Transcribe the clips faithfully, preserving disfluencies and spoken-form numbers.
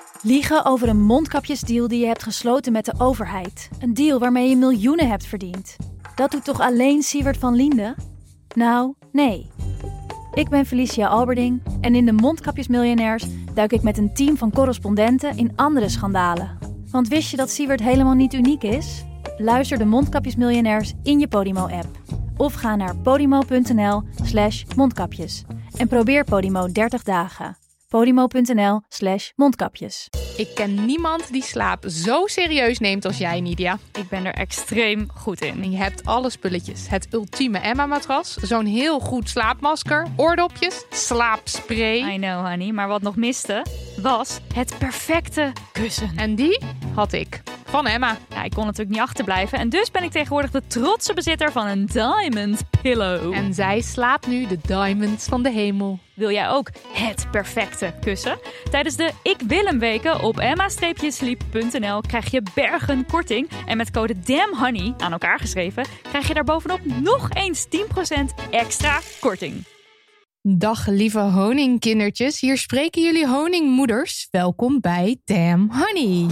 Liegen over een mondkapjesdeal die je hebt gesloten met de overheid. Een deal waarmee je miljoenen hebt verdiend. Dat doet toch alleen Siewert van Liende? Nou, nee. Ik ben Felicia Alberding en in de Mondkapjesmiljonairs duik ik met een team van correspondenten in andere schandalen. Want wist je dat Siewert helemaal niet uniek is? Luister de Mondkapjesmiljonairs in je Podimo-app. Of ga naar podimo.nl slash mondkapjes. En probeer Podimo dertig dagen. Podimo.nl slash mondkapjes. Ik ken niemand die slaap zo serieus neemt als jij, Nidia. Ik ben er extreem goed in. En je hebt alle spulletjes. Het ultieme Emma-matras, zo'n heel goed slaapmasker, oordopjes, slaapspray. I know, honey. Maar wat nog miste, was het perfecte kussen. En die had ik. Van Emma. Ja, ik kon natuurlijk niet achterblijven. En dus ben ik tegenwoordig de trotse bezitter van een Diamond Pillow. En zij slaapt nu de diamonds van de hemel. Wil jij ook het perfecte kussen? Tijdens de Ik Wil Hem weken op emma-sleep punt n l krijg je bergen korting. En met code DAMNHONEY, aan elkaar geschreven, krijg je daar bovenop nog eens tien procent extra korting. Dag lieve honingkindertjes, hier spreken jullie honingmoeders. Welkom bij Damn Honey.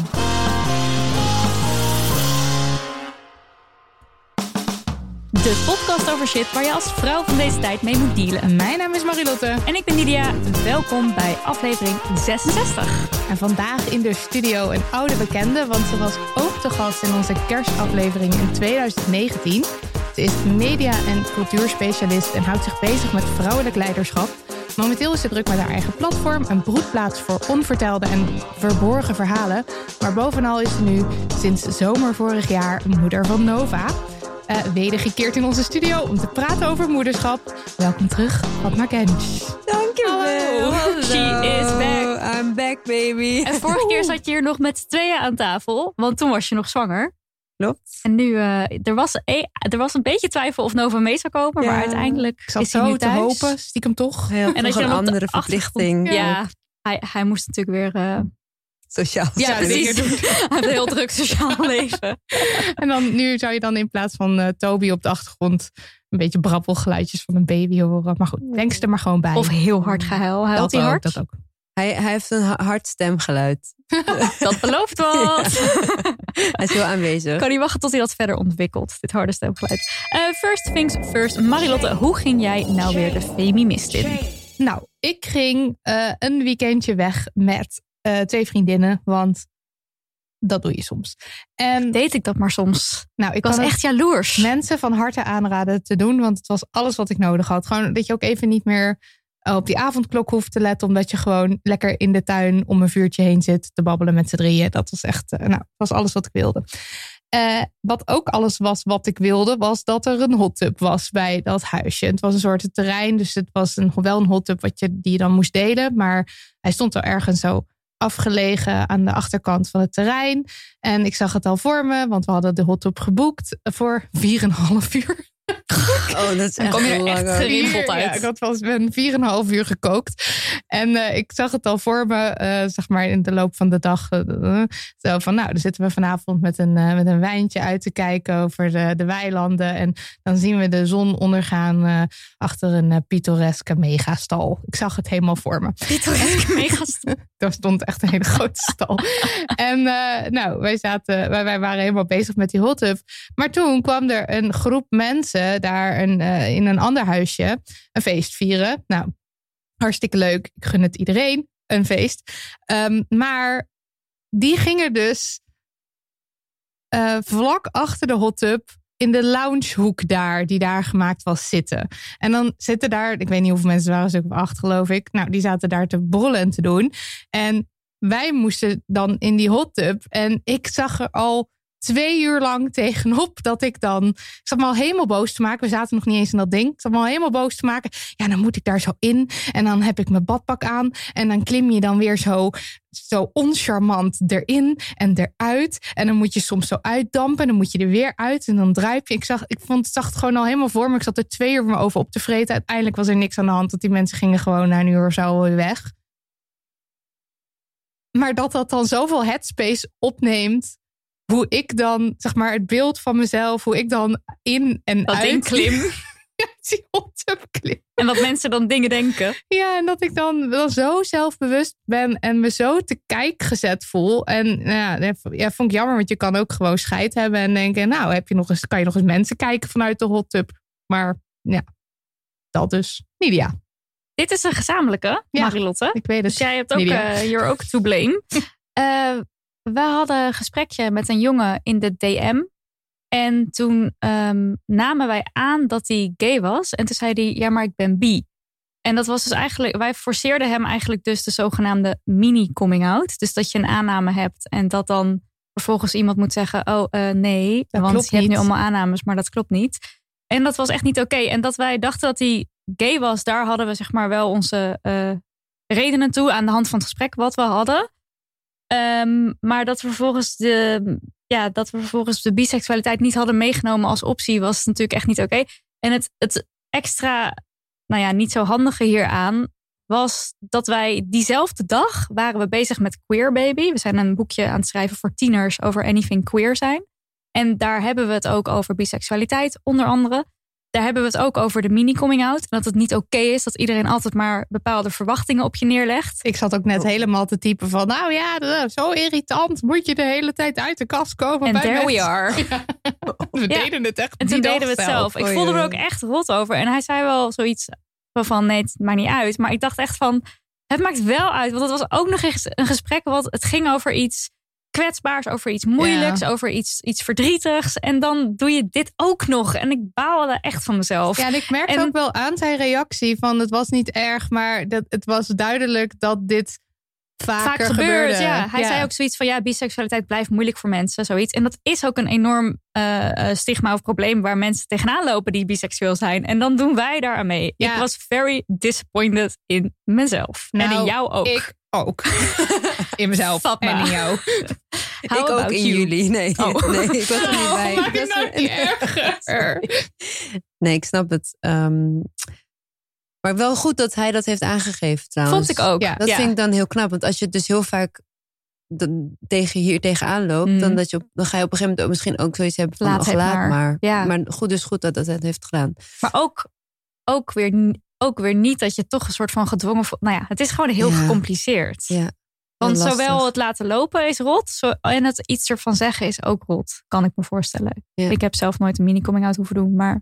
De podcast over shit waar je als vrouw van deze tijd mee moet dealen. Mijn naam is Marilotte. En ik ben Nidia. Welkom bij aflevering zesenzestig. En vandaag in de studio een oude bekende, want ze was ook te gast in onze kerstaflevering in twintig negentien. Ze is media- en cultuurspecialist en houdt zich bezig met vrouwelijk leiderschap. Momenteel is ze druk met haar eigen platform, een broedplaats voor onvertelde en verborgen verhalen. Maar bovenal is ze nu sinds zomer vorig jaar moeder van Nova. Uh, wedergekeerd in onze studio om te praten over moederschap. Welkom terug, Fatma Genç. Dankjewel. Hallo. She is back. I'm back, baby. En vorige keer zat je hier nog met z'n tweeën aan tafel, want toen was je nog zwanger. Klopt. En nu, uh, er, was een, er was een beetje twijfel of Nova mee zou komen, ja, maar uiteindelijk ik zat is hij zo nu thuis. te hopen, stiekem toch. Hij had en nog dat je een dan andere verplichting. Ja, ja hij, hij moest natuurlijk weer... Uh, Sociaal. Ja, precies. Doen. Hij heeft een heel druk sociaal leven. En dan, nu zou je dan in plaats van uh, Toby op de achtergrond een beetje brabbelgeluidjes van een baby horen. Maar goed, denk ze er maar gewoon bij. Of heel hard gehuil. Huilt hij hard? Dat ook. Hij, hij heeft een hard stemgeluid. Dat belooft wat. Hij is heel aanwezig. Kan niet wachten tot hij dat verder ontwikkelt, dit harde stemgeluid. Uh, first things first. Marilotte, hoe ging jij nou weer de Femimist in? Nou, ik ging uh, een weekendje weg met uh, twee vriendinnen, want dat doe je soms. En deed ik dat maar soms. Nou, ik, ik was echt jaloers. Mensen van harte aanraden te doen, want het was alles wat ik nodig had. Gewoon dat je ook even niet meer op die avondklok hoeft te letten, omdat je gewoon lekker in de tuin om een vuurtje heen zit te babbelen met z'n drieën. Dat was echt, uh, nou, was alles wat ik wilde. Uh, wat ook alles was wat ik wilde, was dat er een hot tub was bij dat huisje. Het was een soort terrein, dus het was een, wel een hot tub wat je, die je dan moest delen. Maar hij stond er ergens zo afgelegen aan de achterkant van het terrein. En ik zag het al voor me, want we hadden de hot tub geboekt voor vier en een half uur. Oh, dat is dan echt kom je er lang. echt gerimpeld uit. Ja, ik had wel eens vier en een half uur gekookt. En uh, ik zag het al voor me, uh, zeg maar in de loop van de dag. Uh, zo van, nou, dan zitten we vanavond met een, uh, met een wijntje uit te kijken over de, de weilanden. En dan zien we de zon ondergaan uh, achter een uh, pittoreske megastal. Ik zag het helemaal voor me. Pittoreske megastal? Daar stond echt een hele grote stal. En uh, nou, wij, zaten, wij, wij waren helemaal bezig met die hot tub. Maar toen kwam er een groep mensen daar een, uh, in een ander huisje een feest vieren. Nou, hartstikke leuk. Ik gun het iedereen, een feest. Um, maar die gingen dus uh, vlak achter de hot tub in de loungehoek daar, die daar gemaakt was, zitten. En dan zitten daar, ik weet niet hoeveel mensen waren, een stuk of acht geloof ik. Nou, die zaten daar te brullen en te doen. En wij moesten dan in die hot tub. En ik zag er al twee uur lang tegenop dat ik dan... Ik zat me al helemaal boos te maken. We zaten nog niet eens in dat ding. Ik zat me al helemaal boos te maken. Ja, dan moet ik daar zo in. En dan heb ik mijn badpak aan. En dan klim je dan weer zo, zo oncharmant erin en eruit. En dan moet je soms zo uitdampen. En dan moet je er weer uit. En dan druip je. Ik, zag, ik vond, zag het gewoon al helemaal voor me. Ik zat er twee uur me over op te vreten. Uiteindelijk was er niks aan de hand. Want die mensen gingen gewoon na een uur of zo weer weg. Maar dat dat dan zoveel headspace opneemt. Hoe ik dan, zeg maar, het beeld van mezelf, hoe ik dan in en dat uit klim. Ja, die hot tub clip. En dat mensen dan dingen denken. Ja, en dat ik dan wel zo zelfbewust ben en me zo te kijk gezet voel. En nou ja, ja, vond ik jammer, want je kan ook gewoon scheid hebben en denken, nou, heb je nog eens, kan je nog eens mensen kijken vanuit de hot tub. Maar ja, dat dus. Nidia. Dit is een gezamenlijke, Ja, Marilotte. Ik weet het. Dus jij hebt ook Nidia. uh, hier ook to blame. uh, we hadden een gesprekje met een jongen in de D M. En toen um, namen wij aan dat hij gay was. En toen zei hij, ja, maar ik ben bi. En dat was dus eigenlijk, wij forceerden hem eigenlijk dus de zogenaamde mini-coming-out. Dus dat je een aanname hebt en dat dan vervolgens iemand moet zeggen, oh uh, nee, Dat want klopt je hebt nu niet. allemaal aannames, maar dat klopt niet. En dat was echt niet oké. En dat wij dachten dat hij gay was, daar hadden we zeg maar wel onze uh, redenen toe aan de hand van het gesprek wat we hadden. Um, maar dat we vervolgens de, ja, dat we vervolgens de biseksualiteit niet hadden meegenomen als optie, was natuurlijk echt niet oké. En het, het extra, nou ja, niet zo handige hieraan was dat wij diezelfde dag waren we bezig met Queer Baby. We zijn een boekje aan het schrijven voor tieners over anything queer zijn. En daar hebben we het ook over biseksualiteit, onder andere. Daar hebben we het ook over de mini-coming-out. En dat het niet oké is dat iedereen altijd maar bepaalde verwachtingen op je neerlegt. Ik zat ook net helemaal te typen van, nou ja, zo irritant. Moet je de hele tijd uit de kast komen. En bij there mensen. we are. Ja. We Ja. deden het echt En toen die deden we dag het zelf. Ik voelde me er ook echt rot over. En hij zei wel zoiets van, nee, het maakt niet uit. Maar ik dacht echt van, het maakt wel uit. Want het was ook nog eens een gesprek wat het ging over iets kwetsbaars, over iets moeilijks, Ja. over iets, iets verdrietigs. En dan doe je dit ook nog. En ik baalde echt van mezelf. Ja, en ik merkte En- ook wel aan zijn reactie van, het was niet erg, maar dat, het was duidelijk dat dit vaker Vaak gebeurt, gebeurde. ja. Hij zei ook zoiets van, ja, biseksualiteit blijft moeilijk voor mensen, zoiets. En dat is ook een enorm uh, uh, stigma of probleem waar mensen tegenaan lopen die biseksueel zijn. En dan doen wij daar aan mee. Ja. Ik was very disappointed in mezelf. Nou, en in jou ook. Ik ook. In mezelf Fatma. en in jou. How ik ook about in you? jullie. Nee, Oh. nee, ik was er niet Oh, bij. maak Ik het was nou er- niet erger. Nee, ik snap het. Um, maar wel goed dat hij dat heeft aangegeven trouwens. Vond ik ook. Ja. Dat Ja. vind ik dan heel knap. Want als je het dus heel vaak dan tegen hier tegenaan loopt, Mm. dan, dat je op, dan ga je op een gegeven moment ook misschien ook zoiets hebben van, Laat oh, het laat maar. maar. Ja. Maar goed, dus goed dat dat het heeft gedaan. Maar ook, ook, weer, ook weer niet dat je toch een soort van gedwongen... vo- Nou ja, het is gewoon heel Ja. gecompliceerd. Ja. Want Lastig. zowel het laten lopen is rot, zo, en het iets ervan zeggen is ook rot. Kan ik me voorstellen. Ja. Ik heb zelf nooit een mini-coming-out hoeven doen, maar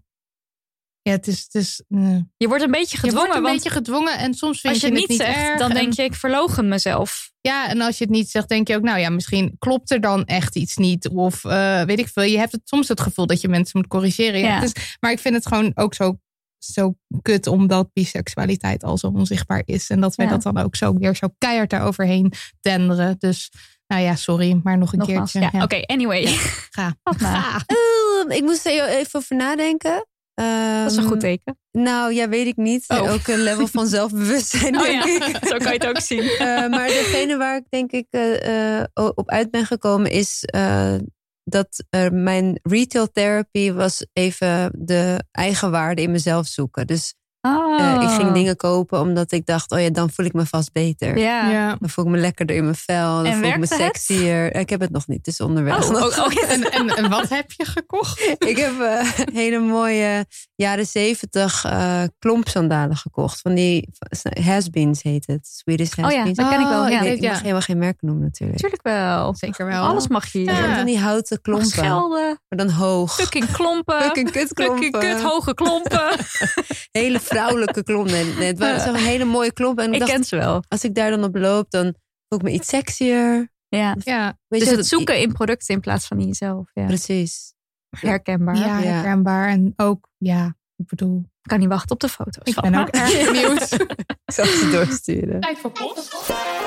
Ja, het is... Het is mm. je wordt een beetje Je gedwongen. wordt een want beetje gedwongen en soms vind als je, je het niet niet zegt, erg. dan en- denk je, ik verloochen mezelf. Ja, en als je het niet zegt, denk je ook, nou ja, misschien klopt er dan echt iets niet. Of uh, weet ik veel. Je hebt het, soms het gevoel dat je mensen moet corrigeren. Ja, Ja. het is, maar ik vind het gewoon ook zo, zo kut omdat biseksualiteit al zo onzichtbaar is. En dat wij Ja. dat dan ook zo weer zo keihard daaroverheen denderen. Dus nou ja, sorry, maar nog een Nogmaals. keertje. Ja, Ja. Oké, anyway. Ga. Fatma. Ga. Uh, ik moest er even over nadenken. Dat is een Um, goed teken. Nou, ja, weet ik niet. Oh. Ook een level van zelfbewustzijn, Oh denk ja, ik. zo kan je het ook zien. Uh, maar degene waar ik denk ik uh, uh, op uit ben gekomen is uh, dat uh, mijn retail therapy was even de eigenwaarde in mezelf zoeken. Dus Oh. uh, ik ging dingen kopen omdat ik dacht, oh ja, dan voel ik me vast beter. Ja. Ja. Dan voel ik me lekkerder in mijn vel. Dan En voel ik me werkte het? sexier. Ik heb het nog niet, het is onderweg. Oh, nog. oh, oh. En, en, en wat heb je gekocht? Ik heb uh, hele mooie jaren zeventig uh, klompsandalen gekocht. Van die has-beens heet het. Swedish ja, has-beens. dat ken ik wel, Ik, ja. weet, ik Ja. mag helemaal geen merken noemen natuurlijk. Natuurlijk wel. Zeker wel. Alles mag je hier. Ja. Ja. Van die houten Mag klompen. schelden. Maar dan hoog. Fucking klompen. Fucking kutklompen. Fucking kut hoge klompen. Hele vrouwelijke klompen. Nee, nee, het waren zo'n hele mooie klompen. En ik, Ik dacht, ken ze wel. als ik daar dan op loop, dan voel ik me iets sexier. Ja. Ja, Weet Dus je, het zoeken in producten in plaats van in jezelf. Ja. Precies. Herkenbaar. ja, Ja. herkenbaar. En ook, ja, ik bedoel, Ik kan niet wachten op de foto's. ik van ben me. ook erg benieuwd. Ik zal ze doorsturen. Tijd voor post.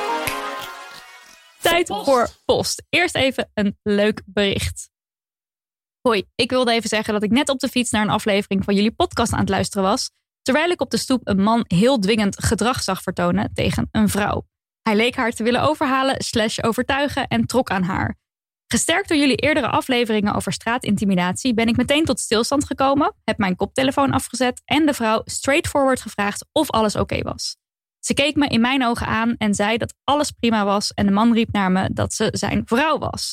Tijd voor post. Eerst even een leuk bericht. Hoi, ik wilde even zeggen dat ik net op de fiets naar een aflevering van jullie podcast aan het luisteren was, terwijl ik op de stoep een man heel dwingend gedrag zag vertonen tegen een vrouw. Hij leek haar te willen overhalen slash overtuigen en trok aan haar. Gesterkt door jullie eerdere afleveringen over straatintimidatie ben ik meteen tot stilstand gekomen, heb mijn koptelefoon afgezet en de vrouw straightforward gevraagd of alles oké was. Ze keek me in mijn ogen aan en zei dat alles prima was en de man riep naar me dat ze zijn vrouw was.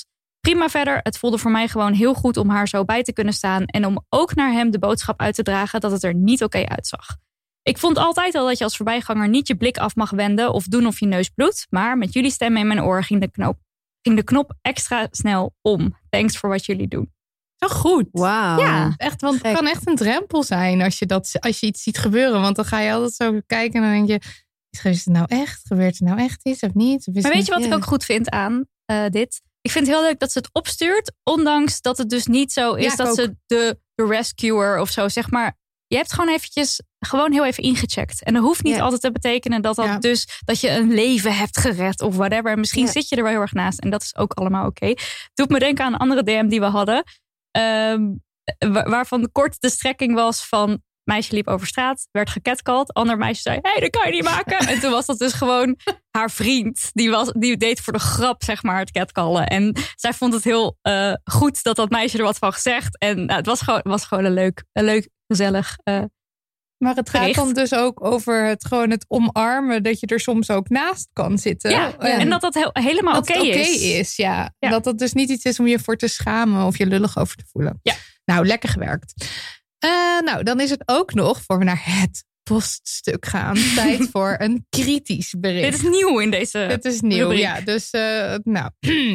prima verder. Het voelde voor mij gewoon heel goed om haar zo bij te kunnen staan. En om ook naar hem de boodschap uit te dragen dat het er niet oké uitzag. Ik vond altijd al dat je als voorbijganger niet je blik af mag wenden of doen of je neus bloedt. Maar met jullie stemmen in mijn oor ging de knop, ging de knop extra snel om. Thanks voor wat jullie doen. Zo goed. Wauw. Ja, echt, want het kan echt een drempel zijn als je, dat, als je iets ziet gebeuren. Want dan ga je altijd zo kijken en dan denk je, is het nou echt? Gebeurt het nou echt iets of niet? Of maar weet niet? je wat ik ook goed vind aan uh, dit? Ik vind het heel leuk dat ze het opstuurt. Ondanks dat het dus niet zo is Ja, dat ook. ze de, de rescuer of zo, zeg maar. Je hebt gewoon eventjes, gewoon heel even ingecheckt. En dat hoeft niet Ja. altijd te betekenen dat dat Ja. dus, dat je een leven hebt gered of whatever. Misschien Ja. zit je er wel heel erg naast. En dat is ook allemaal oké. Okay. Doet me denken aan een andere D M die we hadden. Um, wa- waarvan kort de strekking was van, meisje liep over straat, werd gecatcalled. Ander meisje zei, hé, hey, dat kan je niet maken. En toen was dat dus gewoon haar vriend. Die, was, die deed voor de grap, zeg maar, het catcallen. En zij vond het heel uh, goed dat dat meisje er wat van gezegd. En nou, het was gewoon, was gewoon een leuk, een leuk gezellig uh, Maar het gaat bericht. dan dus ook over het gewoon het omarmen, dat je er soms ook naast kan zitten. Ja, En en dat dat heel, helemaal dat oké het oké is. is. Ja. Ja. Dat dat dus niet iets is om je voor te schamen of je lullig over te voelen. Ja. Nou, lekker gewerkt. Uh, nou, dan is het ook nog, voor we naar het poststuk gaan, tijd voor een kritisch bericht. Dit is nieuw in deze Dit is nieuw, rubriek. ja. Dus, uh, nou,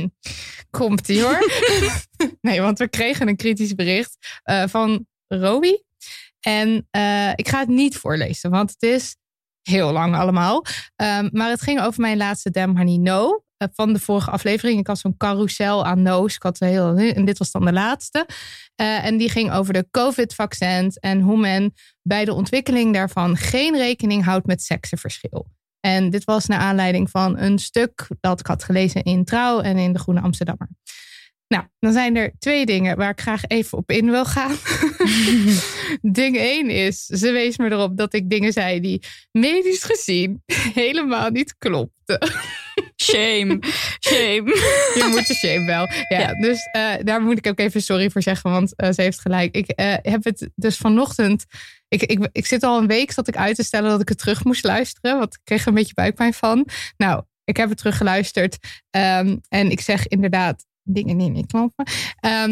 komt-ie hoor. Nee, want we kregen een kritisch bericht uh, van Rowie. En uh, ik ga het niet voorlezen, want het is heel lang allemaal. Um, maar het ging over mijn laatste Damn Honey No. Uh, van de vorige aflevering. Ik had zo'n carousel aan no's. Ik had heel, en dit was dan de laatste. Uh, en die ging over de COVID-vaccins. En hoe men bij de ontwikkeling daarvan geen rekening houdt met seksenverschil. En dit was naar aanleiding van een stuk dat ik had gelezen in Trouw en in de Groene Amsterdammer. Nou, dan zijn er twee dingen waar ik graag even op in wil gaan. Ding één is, ze wees me erop dat ik dingen zei die medisch gezien helemaal niet klopten. Shame, shame. Je moet de shame wel. Ja, Ja. Dus uh, daar moet ik ook even sorry voor zeggen, want uh, ze heeft gelijk. Ik uh, heb het dus vanochtend... Ik, ik, ik zit al een week zat ik uit te stellen dat ik het terug moest luisteren, want ik kreeg er een beetje buikpijn van. Nou, ik heb het teruggeluisterd um, en ik zeg inderdaad dingen die niet kloppen. Um,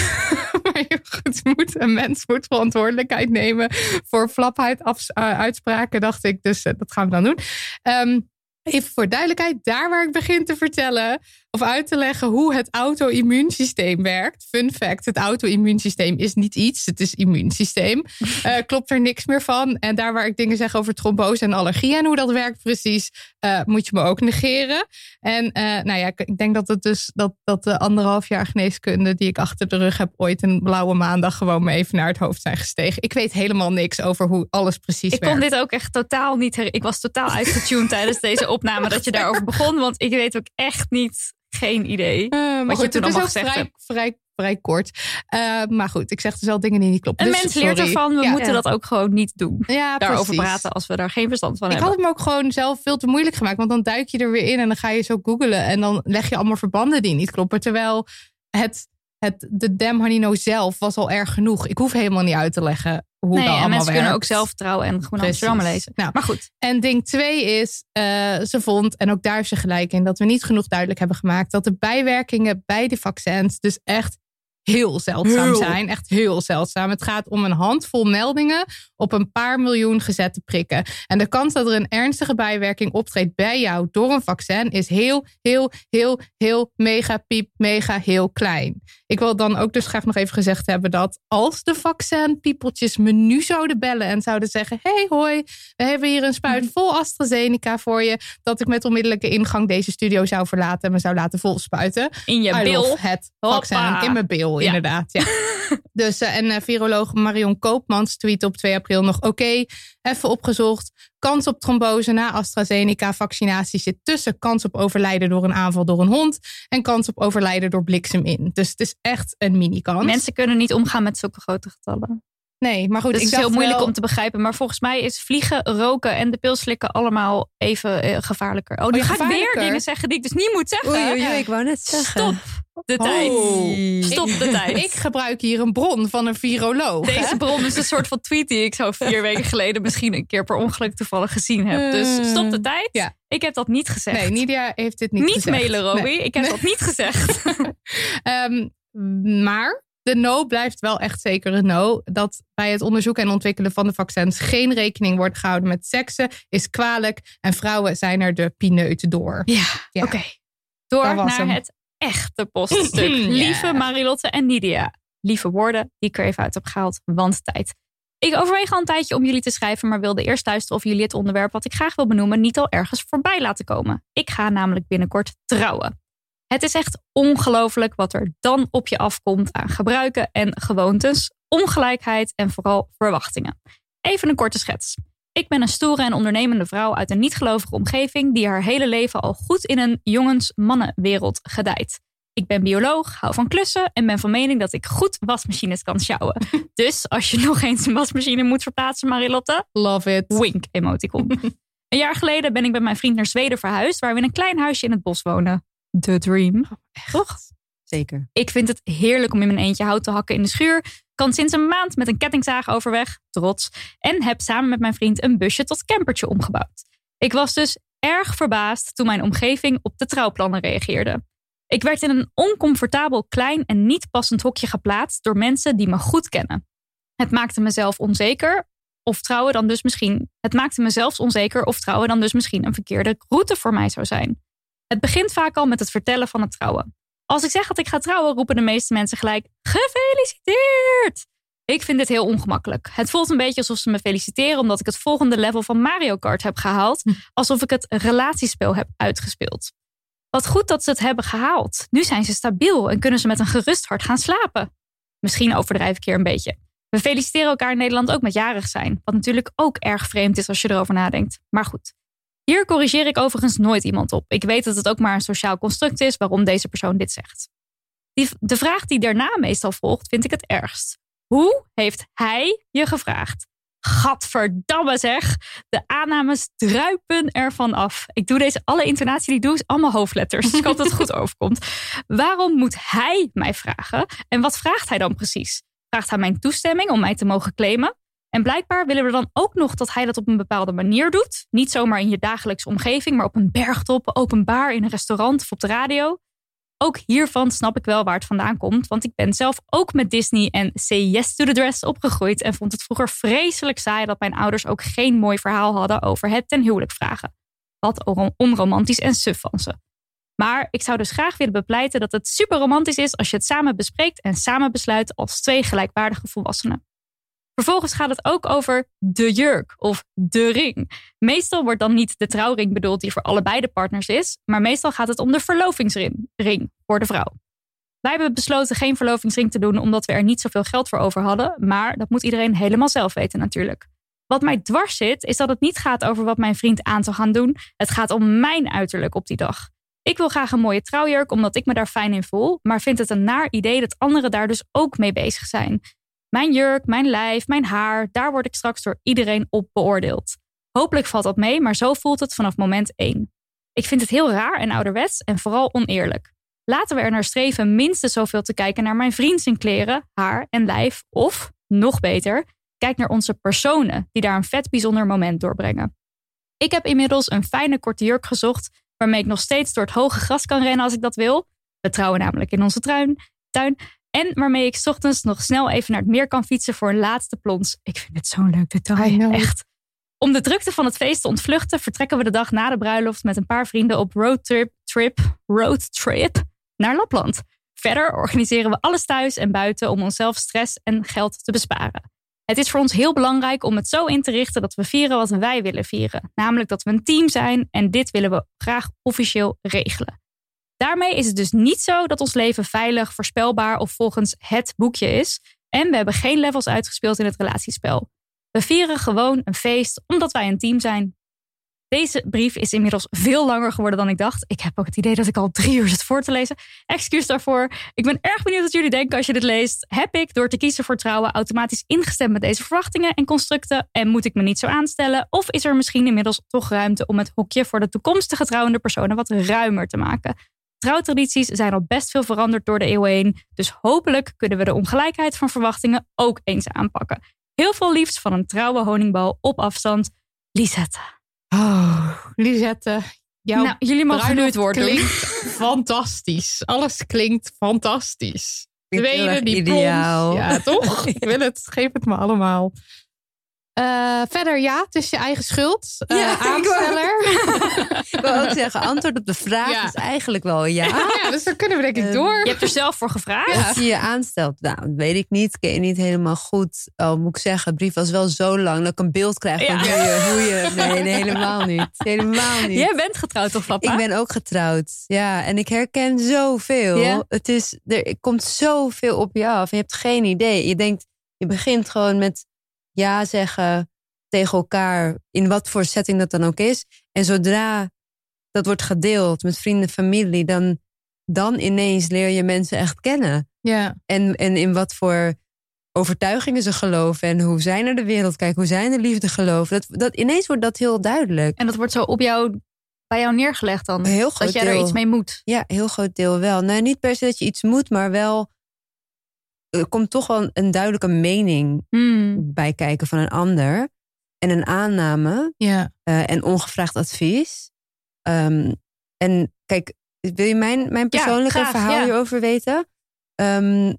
maar goed, moet, een mens moet verantwoordelijkheid nemen voor flapheid afs- uh, uitspraken, dacht ik. Dus uh, dat gaan we dan doen. Um, Even voor duidelijkheid, daar waar ik begin te vertellen of uit te leggen hoe het auto-immuunsysteem werkt. Fun fact, het auto-immuunsysteem is niet iets, het is immuunsysteem. Uh, klopt er niks meer van. En daar waar ik dingen zeg over trombose en allergie en hoe dat werkt precies, uh, moet je me ook negeren. En uh, nou ja, ik denk dat het dus dat, dat de anderhalf jaar geneeskunde die ik achter de rug heb ooit een blauwe maandag gewoon me even naar het hoofd zijn gestegen. Ik weet helemaal niks over hoe alles precies Ik werkt. kon dit ook echt totaal niet her- Ik was totaal uitgetuned tijdens deze opname dat je daarover begon. Want ik weet ook echt niet, geen idee. Uh, maar wat goed, je toen het is allemaal ook gezegd vrij, hebt. vrij, vrij kort. Uh, maar goed, ik zeg dus wel dingen die niet kloppen. Een Dus mens leert sorry. ervan, we Ja, moeten ja. dat ook gewoon niet doen. Ja, Daarover precies. praten als we daar geen verstand van Ik hebben. had het me ook gewoon zelf veel te moeilijk gemaakt. Want dan duik je er weer in en dan ga je zo googlen. En dan leg je allemaal verbanden die niet kloppen. Terwijl het, het, de Damn Honey No zelf was al erg genoeg. Ik hoef helemaal niet uit te leggen hoe Nee, dat en allemaal mensen werkt. kunnen ook zelf Trouw en Groene Precies. Amsterdam lezen. Nou, Maar goed, En ding twee is, uh, ze vond, en ook daar heeft ze gelijk in, dat we niet genoeg duidelijk hebben gemaakt dat de bijwerkingen bij de vaccins dus echt heel zeldzaam Heel. zijn. Echt heel zeldzaam. Het gaat om een handvol meldingen op een paar miljoen gezette prikken. En de kans dat er een ernstige bijwerking optreedt bij jou door een vaccin is heel, heel, heel, heel mega piep, mega heel klein. Ik wil dan ook dus graag nog even gezegd hebben dat als de vaccinpiepeltjes me nu zouden bellen en zouden zeggen, hey hoi, we hebben hier een spuit vol AstraZeneca voor je, dat ik met onmiddellijke ingang deze studio zou verlaten en me zou laten volspuiten. in je I bil. love het vaccin Hoppa. in mijn bil, Ja. inderdaad. Ja. Dus, uh, en uh, viroloog Marion Koopmans tweet op twee april nog, oké, okay, even opgezocht. Kans op trombose na AstraZeneca-vaccinatie zit tussen kans op overlijden door een aanval door een hond en kans op overlijden door bliksem in. Dus het is echt een mini-kans. Mensen kunnen niet omgaan met zulke grote getallen. Nee, maar goed. Dus ik het is heel dacht moeilijk wel, om te begrijpen. Maar volgens mij is vliegen, roken en de pil slikken allemaal even uh, gevaarlijker. Oh, nu ja, ga ik weer gevaarlijker? dingen zeggen die ik dus niet moet zeggen. Oei, oei, oei, ik wou net zeggen. Stop. de tijd. Oh. Stop de tijd. Ik gebruik hier een bron van een viroloog. Deze hè? bron is een soort van tweet die ik zo vier weken geleden misschien een keer per ongeluk toevallig gezien heb. Dus stop de tijd. Ja. Ik heb dat niet gezegd. Nee, Nidia heeft dit niet, niet gezegd. mailen, Roby. Nee. Ik heb Nee. dat niet gezegd. um, maar de no blijft wel echt zeker een no. Dat bij het onderzoeken en ontwikkelen van de vaccins geen rekening wordt gehouden met seksen, is kwalijk. En vrouwen zijn er de pineut door. Ja, Ja. oké. Door Dat was naar hem. het echte poststuk. Ja. Lieve Marilotte en Nidia. Lieve woorden die ik er even uit heb gehaald, want tijd. Ik overweeg al een tijdje om jullie te schrijven, maar wilde eerst luisteren of jullie het onderwerp wat ik graag wil benoemen niet al ergens voorbij laten komen. Ik ga namelijk binnenkort trouwen. Het is echt ongelooflijk wat er dan op je afkomt aan gebruiken en gewoontes, ongelijkheid en vooral verwachtingen. Even een korte schets. Ik ben een stoere en ondernemende vrouw uit een niet-gelovige omgeving die haar hele leven al goed in een jongens-mannenwereld gedijt. Ik ben bioloog, hou van klussen en ben van mening dat ik goed wasmachines kan sjouwen. Dus als je nog eens een wasmachine moet verplaatsen, Marilotte, Love it. wink emoticon. Een jaar geleden ben ik met mijn vriend naar Zweden verhuisd, waar we in een klein huisje in het bos wonen. The dream. Toch? Zeker. Ik vind het heerlijk om in mijn eentje hout te hakken in de schuur. Kan sinds een maand met een kettingzaag overweg. Trots. En heb samen met mijn vriend een busje tot campertje omgebouwd. Ik was dus erg verbaasd toen mijn omgeving op de trouwplannen reageerde. Ik werd in een oncomfortabel klein en niet passend hokje geplaatst door mensen die me goed kennen. Het maakte mezelf onzeker of trouwen dan dus misschien. Het maakte me zelfs onzeker of trouwen dan dus misschien een verkeerde route voor mij zou zijn. Het begint vaak al met het vertellen van het trouwen. Als ik zeg dat ik ga trouwen, roepen de meeste mensen gelijk gefeliciteerd. Ik vind dit heel ongemakkelijk. Het voelt een beetje alsof ze me feliciteren omdat ik het volgende level van Mario Kart heb gehaald. Alsof ik het relatiespel heb uitgespeeld. Wat goed dat ze het hebben gehaald. Nu zijn ze stabiel en kunnen ze met een gerust hart gaan slapen. Misschien overdrijf ik hier een beetje. We feliciteren elkaar in Nederland ook met jarig zijn. Wat natuurlijk ook erg vreemd is als je erover nadenkt. Maar goed. Hier corrigeer ik overigens nooit iemand op. Ik weet dat het ook maar een sociaal construct is waarom deze persoon dit zegt. Die, de vraag die daarna meestal volgt, vind ik het ergst. Hoe heeft hij je gevraagd? Gadverdamme zeg. De aannames druipen ervan af. Ik doe deze, alle intonatie die ik doe is allemaal hoofdletters. Dus ik hoop dat het goed overkomt. Waarom moet hij mij vragen? En wat vraagt hij dan precies? Vraagt hij mijn toestemming om mij te mogen claimen? En blijkbaar willen we dan ook nog dat hij dat op een bepaalde manier doet. Niet zomaar in je dagelijkse omgeving, maar op een bergtop, openbaar, in een restaurant of op de radio. Ook hiervan snap ik wel waar het vandaan komt. Want ik ben zelf ook met Disney en Say Yes to the Dress opgegroeid. En vond het vroeger vreselijk saai dat mijn ouders ook geen mooi verhaal hadden over het ten huwelijk vragen. Wat onromantisch en suf van ze. Maar ik zou dus graag willen bepleiten dat het super romantisch is als je het samen bespreekt en samen besluit als twee gelijkwaardige volwassenen. Vervolgens gaat het ook over de jurk of de ring. Meestal wordt dan niet de trouwring bedoeld die voor allebei de partners is, maar meestal gaat het om de verlovingsring ring voor de vrouw. Wij hebben besloten geen verlovingsring te doen omdat we er niet zoveel geld voor over hadden, maar dat moet iedereen helemaal zelf weten natuurlijk. Wat mij dwars zit is dat het niet gaat over wat mijn vriend aan zou gaan doen. Het gaat om mijn uiterlijk op die dag. Ik wil graag een mooie trouwjurk omdat ik me daar fijn in voel, maar vind het een naar idee dat anderen daar dus ook mee bezig zijn. Mijn jurk, mijn lijf, mijn haar, daar word ik straks door iedereen op beoordeeld. Hopelijk valt dat mee, maar zo voelt het vanaf moment één. Ik vind het heel raar en ouderwets en vooral oneerlijk. Laten we er naar streven minstens zoveel te kijken naar mijn vriend zijn kleren, haar en lijf. Of, nog beter, kijk naar onze personen die daar een vet bijzonder moment doorbrengen. Ik heb inmiddels een fijne korte jurk gezocht waarmee ik nog steeds door het hoge gras kan rennen als ik dat wil. We trouwen namelijk in onze tuin. tuin En waarmee ik 's ochtends nog snel even naar het meer kan fietsen voor een laatste plons. Ik vind het zo'n leuk detail. Echt. Om de drukte van het feest te ontvluchten vertrekken we de dag na de bruiloft met een paar vrienden op roadtrip trip, roadtrip naar Lapland. Verder organiseren we alles thuis en buiten om onszelf stress en geld te besparen. Het is voor ons heel belangrijk om het zo in te richten dat we vieren wat wij willen vieren. Namelijk dat we een team zijn en dit willen we graag officieel regelen. Daarmee is het dus niet zo dat ons leven veilig, voorspelbaar of volgens het boekje is. En we hebben geen levels uitgespeeld in het relatiespel. We vieren gewoon een feest omdat wij een team zijn. Deze brief is inmiddels veel langer geworden dan ik dacht. Ik heb ook het idee dat ik al drie uur zit voor te lezen. Excuus daarvoor. Ik ben erg benieuwd wat jullie denken als je dit leest. Heb ik door te kiezen voor trouwen automatisch ingestemd met deze verwachtingen en constructen? En moet ik me niet zo aanstellen? Of is er misschien inmiddels toch ruimte om het hokje voor de toekomstige trouwende personen wat ruimer te maken? Trouwtradities zijn al best veel veranderd door de eeuwen heen. Dus hopelijk kunnen we de ongelijkheid van verwachtingen ook eens aanpakken. Heel veel liefs van een trouwe honingbal op afstand. Lisette. Oh, Lisette. Jouw nou, jullie mogen nu het woord doen. Klinkt fantastisch. Alles klinkt fantastisch. Tweede, die ideaal. Plons. Ja, toch? Ik wil het. Geef het me allemaal. Uh, verder ja, het is je eigen schuld. Uh, ja, aansteller. Ik wil ook zeggen, antwoord op de vraag ja. is eigenlijk wel ja. Ja, dus dan kunnen we denk ik uh, door. Je hebt er zelf voor gevraagd. Als je je aanstelt, nou, dat weet ik niet. Ken je niet helemaal goed. Oh, moet ik zeggen, de brief was wel zo lang dat ik een beeld krijg van ja. hoe, je, hoe je... Nee, nee, helemaal niet. Helemaal niet. Jij bent getrouwd toch, papa? Ik ben ook getrouwd, ja. En ik herken zoveel. Ja. Het is, er komt zoveel op je af. Je hebt geen idee. Je denkt, je begint gewoon met ja zeggen tegen elkaar, in wat voor setting dat dan ook is. En zodra dat wordt gedeeld met vrienden en familie, dan, dan ineens leer je mensen echt kennen. Ja. En, en in wat voor overtuigingen ze geloven en hoe zij naar de wereld kijken, hoe zij naar de liefde geloven. Dat, dat, ineens wordt dat heel duidelijk. En dat wordt zo op jou, bij jou neergelegd dan? Heel groot dat jij deel. er iets mee moet? Ja, heel groot deel wel. Nou, niet per se dat je iets moet, maar wel er komt toch wel een duidelijke mening hmm. bij kijken van een ander. En een aanname. Ja. Uh, en ongevraagd advies. Um, en kijk, wil je mijn, mijn persoonlijke ja, graag, verhaal ja. hierover weten? Um,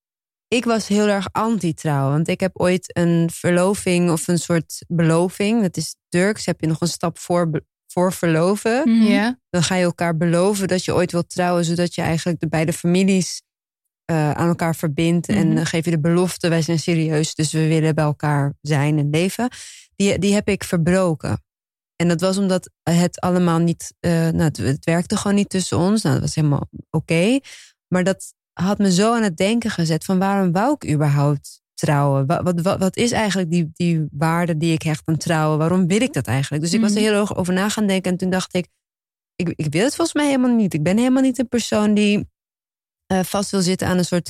ik was heel erg anti-trouw. Want ik heb ooit een verloving of een soort beloving. Dat is Turks. Heb je nog een stap voor, voor verloven. Mm-hmm. Ja. Dan ga je elkaar beloven dat je ooit wilt trouwen. Zodat je eigenlijk de beide families Uh, aan elkaar verbindt. Mm-hmm. En uh, geef je de belofte, wij zijn serieus, dus we willen bij elkaar zijn en leven. Die, die heb ik verbroken. En dat was omdat het allemaal niet, uh, nou, het, het werkte gewoon niet tussen ons. Nou, dat was helemaal oké. Okay. Maar dat had me zo aan het denken gezet van waarom wou ik überhaupt trouwen? Wat, wat, wat, wat is eigenlijk die, die waarde die ik hecht aan trouwen? Waarom wil ik dat eigenlijk? Dus mm-hmm. ik was er heel erg over na gaan denken en toen dacht ik, ik, ik wil het volgens mij helemaal niet. Ik ben helemaal niet een persoon die Uh, vast wil zitten aan een soort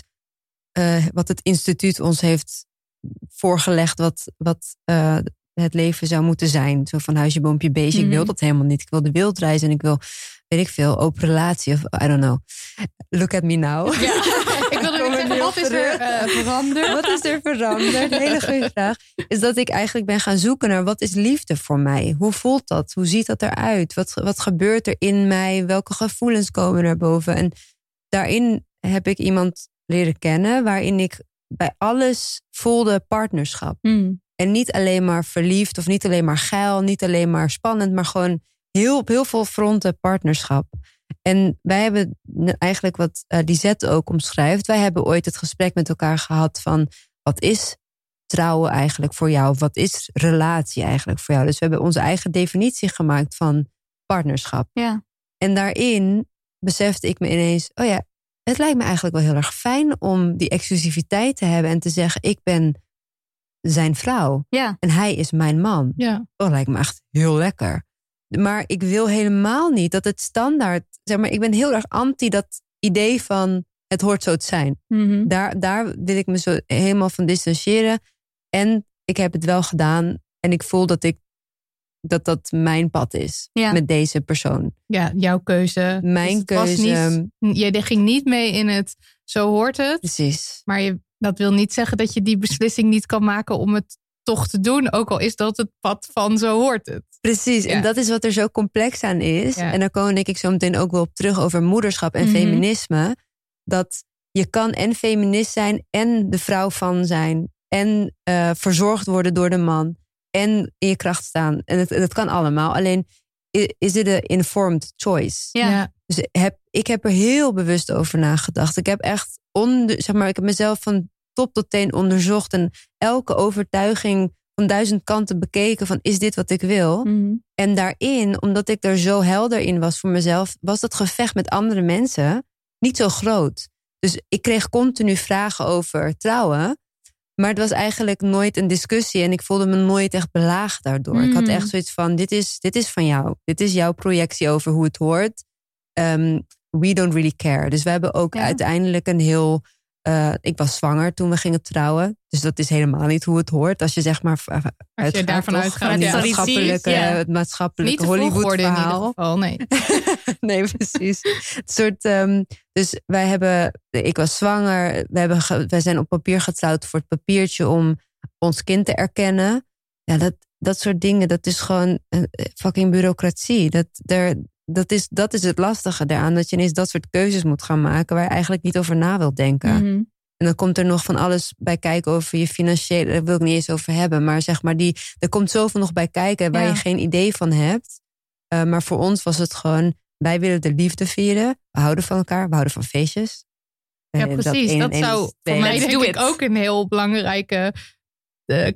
uh, wat het instituut ons heeft voorgelegd, wat, wat uh, het leven zou moeten zijn. Zo van huisje, boompje, beestje. Mm-hmm. Ik wil dat helemaal niet. Ik wil de wereld reizen en ik wil, weet ik veel, open relatie of I don't know. Look at me now. Ja, ik wilde ook zeggen, wat is er uh, veranderd? Wat is er veranderd? Een hele goede vraag. Is dat ik eigenlijk ben gaan zoeken naar wat is liefde voor mij? Hoe voelt dat? Hoe ziet dat eruit? Wat, wat gebeurt er in mij? Welke gevoelens komen naar boven? En daarin heb ik iemand leren kennen waarin ik bij alles voelde partnerschap. Mm. En niet alleen maar verliefd of niet alleen maar geil, niet alleen maar spannend, maar gewoon heel, op heel veel fronten partnerschap. En wij hebben eigenlijk wat uh, Lisette ook omschrijft. Wij hebben ooit het gesprek met elkaar gehad van wat is trouwen eigenlijk voor jou? Wat is relatie eigenlijk voor jou? Dus we hebben onze eigen definitie gemaakt van partnerschap. Ja. En daarin besefte ik me ineens, oh ja, het lijkt me eigenlijk wel heel erg fijn om die exclusiviteit te hebben en te zeggen, ik ben zijn vrouw. Ja. En hij is mijn man. Ja. Dat lijkt me echt heel lekker. Maar ik wil helemaal niet dat het standaard, zeg maar, ik ben heel erg anti dat idee van het hoort zo te zijn. Mm-hmm. Daar, daar wil ik me zo helemaal van distancieren. En ik heb het wel gedaan en ik voel dat ik dat dat mijn pad is. Ja. Met deze persoon. Ja, jouw keuze. Mijn dus keuze. Niet, je ging niet mee in het zo hoort het. Precies. Maar je, dat wil niet zeggen dat je die beslissing niet kan maken om het toch te doen. Ook al is dat het pad van zo hoort het. Precies. Ja. En dat is wat er zo complex aan is. Ja. En daar kom denk ik zo meteen ook wel op terug over moederschap en mm-hmm. feminisme. Dat je kan en feminist zijn en de vrouw van zijn. En uh, verzorgd worden door de man. En in je kracht staan. En het, het kan allemaal. Alleen is dit een informed choice. Ja. Ja. Dus heb, ik heb er heel bewust over nagedacht. Ik heb echt onder, zeg maar, ik heb mezelf van top tot teen onderzocht. En elke overtuiging van duizend kanten bekeken. Van is dit wat ik wil? Mm-hmm. En daarin, omdat ik er zo helder in was voor mezelf, was dat gevecht met andere mensen niet zo groot. Dus ik kreeg continu vragen over trouwen. Maar het was eigenlijk nooit een discussie. En ik voelde me nooit echt belaagd daardoor. Mm. Ik had echt zoiets van, dit is, dit is van jou. Dit is jouw projectie over hoe het hoort. Um, we don't really care. Dus we hebben ook ja. uiteindelijk een heel Uh, ik was zwanger toen we gingen trouwen. Dus dat is helemaal niet hoe het hoort. Als je zeg maar uh, Als uitgaat, je daarvan uitgaat. Het ja. maatschappelijke, ja. het maatschappelijke Hollywood verhaal. In ieder geval, nee. nee, precies. Het soort, um, dus wij hebben, ik was zwanger. Wij, hebben ge, wij zijn op papier getrouwd voor het papiertje om ons kind te erkennen. Ja, dat, dat soort dingen, dat is gewoon een fucking bureaucratie. Dat, er, dat, is, dat is het lastige daaraan. Dat je ineens dat soort keuzes moet gaan maken waar je eigenlijk niet over na wilt denken. Mm-hmm. En dan komt er nog van alles bij kijken over je financiële. Daar wil ik niet eens over hebben. Maar zeg maar, die, er komt zoveel nog bij kijken waar ja. je geen idee van hebt. Uh, maar voor ons was het gewoon, wij willen de liefde vieren. We houden van elkaar, we houden van feestjes. Ja, precies. Dat, een, dat een, zou voor mij denk ik ook een heel belangrijke uh,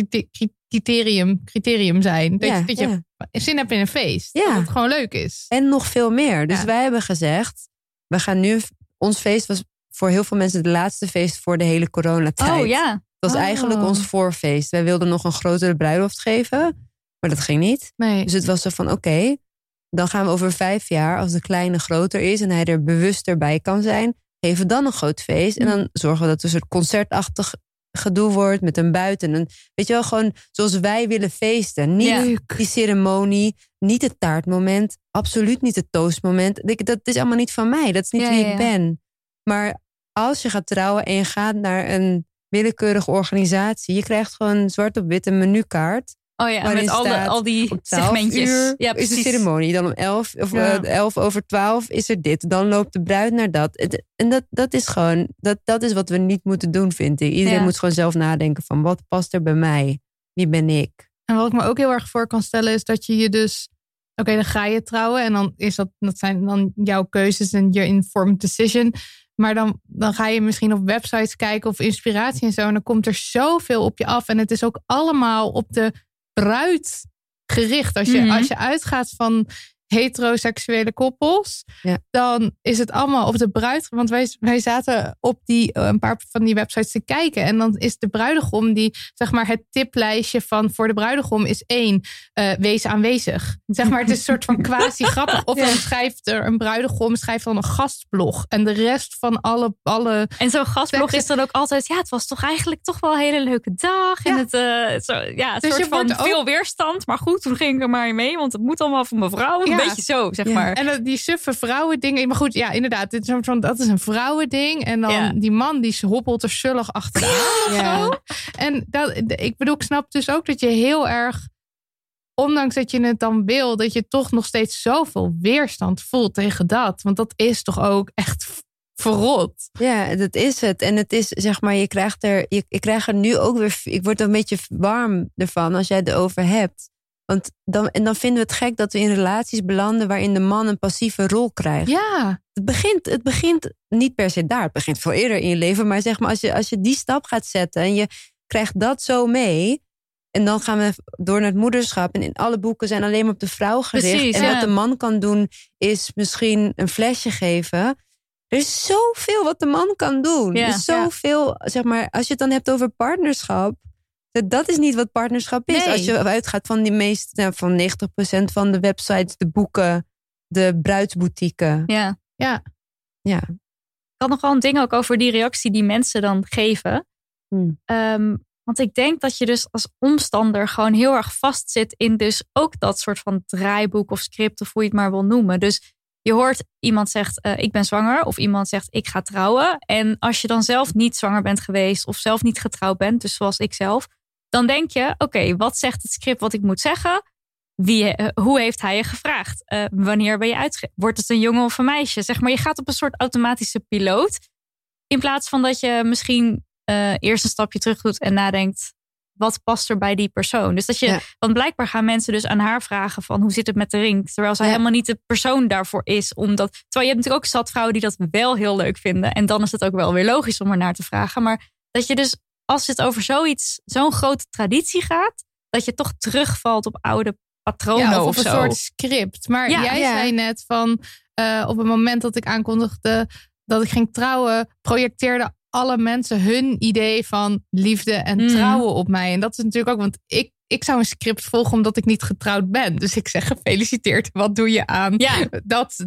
criterium, criterium zijn. Dat, ja, je, dat je ja. zin hebt in een feest. Ja. Dat het gewoon leuk is. En nog veel meer. Dus ja. wij hebben gezegd, we gaan nu, ons feest was voor heel veel mensen de laatste feest voor de hele coronatijd. Oh ja. Het was oh. eigenlijk ons voorfeest. Wij wilden nog een grotere bruiloft geven, maar dat ging niet. Nee. Dus het was zo van, oké, okay, dan gaan we over vijf jaar, als de kleine groter is en hij er bewuster bij kan zijn, geven dan een groot feest. En dan zorgen we dat er een soort concertachtig gedoe wordt met een buiten. En weet je wel, gewoon zoals wij willen feesten. Niet ja. die ceremonie, niet het taartmoment, absoluut niet het toastmoment. Dat is allemaal niet van mij. Dat is niet ja, wie ja. ik ben. Maar als je gaat trouwen en je gaat naar een willekeurige organisatie, je krijgt gewoon zwart op wit een menukaart. Oh ja, met alle, al die segmentjes. Uur ja, is de ceremonie. Dan om elf of ja. uh, elf over twaalf is er dit. Dan loopt de bruid naar dat. En dat, dat is gewoon, dat, dat is wat we niet moeten doen, vind ik. Iedereen ja. moet gewoon zelf nadenken van, wat past er bij mij? Wie ben ik? En wat ik me ook heel erg voor kan stellen is dat je je dus, oké, okay, dan ga je trouwen en dan is dat, dat zijn dan jouw keuzes en je informed decision. Maar dan, dan ga je misschien op websites kijken of inspiratie en zo. En dan komt er zoveel op je af. En het is ook allemaal op de bruid gericht. Als je, mm-hmm. als je uitgaat van heteroseksuele koppels, ja. dan is het allemaal op de bruid. Want wij, wij zaten op die, een paar van die websites te kijken. En dan is de bruidegom die, zeg maar, het tiplijstje van voor de bruidegom is één, uh, wees aanwezig. Zeg maar, het is een soort van quasi grappig. Of ja. dan schrijft er een bruidegom, schrijft dan een gastblog. En de rest van alle... alle en zo'n gastblog teksten, is dan ook altijd, ja, het was toch eigenlijk toch wel een hele leuke dag. Ja. En het, uh, zo, ja, een dus soort van veel ook weerstand. Maar goed, toen ging ik er maar mee, want het moet allemaal van mijn vrouw. Ja. Een beetje zo, zeg ja. maar. En die suffe vrouwendingen. Maar goed, ja, inderdaad. Dit is van, dat is een vrouwending. En dan ja. die man die hobbelt er zullig achteraan. Ja. Of zo. En dat, ik bedoel, ik snap dus ook dat je heel erg, ondanks dat je het dan wil, dat je toch nog steeds zoveel weerstand voelt tegen dat. Want dat is toch ook echt verrot. Ja, dat is het. En het is, zeg maar, je krijgt er, je, ik krijg er nu ook weer, ik word er een beetje warm ervan als jij het erover hebt. Want dan, en dan vinden we het gek dat we in relaties belanden waarin de man een passieve rol krijgt. Ja. Het begint, het begint niet per se daar. Het begint veel eerder in je leven. Maar zeg maar, als je, als je die stap gaat zetten en je krijgt dat zo mee. En dan gaan we door naar het moederschap. En in alle boeken zijn alleen maar op de vrouw gericht. Precies, en ja. wat de man kan doen is misschien een flesje geven. Er is zoveel wat de man kan doen. Ja. Er is zoveel, ja. zeg maar, als je het dan hebt over partnerschap. Dat is niet wat partnerschap is. Nee. Als je uitgaat van die meest, nou, van negentig procent van de websites, de boeken, de bruidsboutieken. Ja. Ja. ja. Ik had nog wel een ding ook over die reactie die mensen dan geven. Hmm. Um, want ik denk dat je dus als omstander gewoon heel erg vastzit in dus ook dat soort van draaiboek of script of hoe je het maar wil noemen. Dus je hoort iemand zegt uh, ik ben zwanger of iemand zegt ik ga trouwen. En als je dan zelf niet zwanger bent geweest of zelf niet getrouwd bent, dus zoals ik zelf, dan denk je, oké, okay, wat zegt het script wat ik moet zeggen? Wie, uh, hoe heeft hij je gevraagd? Uh, wanneer ben je uitge... Wordt het een jongen of een meisje? Zeg maar, je gaat op een soort automatische piloot. In plaats van dat je misschien uh, eerst een stapje terug doet en nadenkt, wat past er bij die persoon? Dus dat je, ja. want blijkbaar gaan mensen dus aan haar vragen van hoe zit het met de ring? Terwijl zij ja. helemaal niet de persoon daarvoor is. Omdat, terwijl je hebt natuurlijk ook zat vrouwen die dat wel heel leuk vinden. En dan is het ook wel weer logisch om er naar te vragen. Maar dat je dus, als het over zoiets, zo'n grote traditie gaat, dat je toch terugvalt op oude patronen ja, of, of op zo. Een soort script. Maar ja, jij ja. zei net van, uh, op het moment dat ik aankondigde dat ik ging trouwen, projecteerden alle mensen hun idee van liefde en mm. trouwen op mij. En dat is natuurlijk ook, want ik, ik zou een script volgen omdat ik niet getrouwd ben. Dus ik zeg gefeliciteerd, wat doe je aan? Ja. Dat, dat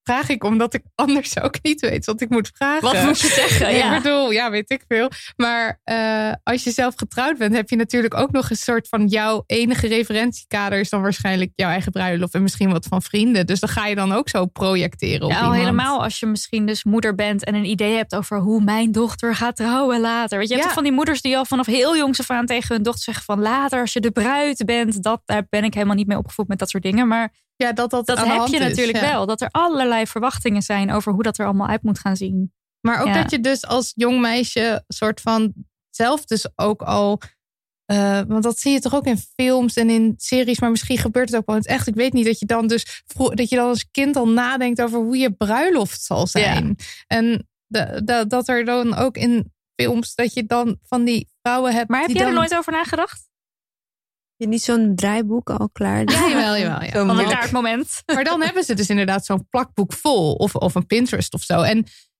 vraag ik omdat ik anders ook niet weet wat ik moet vragen. Wat moet je zeggen? Ja. Ik bedoel, ja, weet ik veel. Maar uh, als je zelf getrouwd bent, heb je natuurlijk ook nog een soort van jouw enige referentiekader is dan waarschijnlijk jouw eigen bruiloft en misschien wat van vrienden. Dus dan ga je dan ook zo projecteren op ja, iemand. Helemaal als je misschien dus moeder bent en een idee hebt over hoe mijn dochter gaat trouwen later. Weet je, je hebt Ja. toch van die moeders die al vanaf heel jongs af aan tegen hun dochter zeggen van later als je de bruid bent. Dat, daar ben ik helemaal niet mee opgevoed met dat soort dingen. Maar Ja, dat dat, dat aan de heb hand je is, natuurlijk ja. wel. Dat er allerlei verwachtingen zijn over hoe dat er allemaal uit moet gaan zien. Maar ook Ja. dat je dus als jong meisje soort van zelf dus ook al... Uh, want dat zie je toch ook in films en in series. Maar misschien gebeurt het ook wel in het echt. Ik weet niet dat je dan dus... Dat je dan als kind al nadenkt over hoe je bruiloft zal zijn. Ja. En de, de, dat er dan ook in films... Dat je dan van die vrouwen hebt... Maar heb die jij dan... er nooit over nagedacht? Je niet zo'n draaiboek al klaar? Ja, jawel, jawel. Ja. Zo'n Van boek. een kaartmoment. Maar dan hebben ze dus inderdaad zo'n plakboek vol. Of, of een Pinterest of zo. En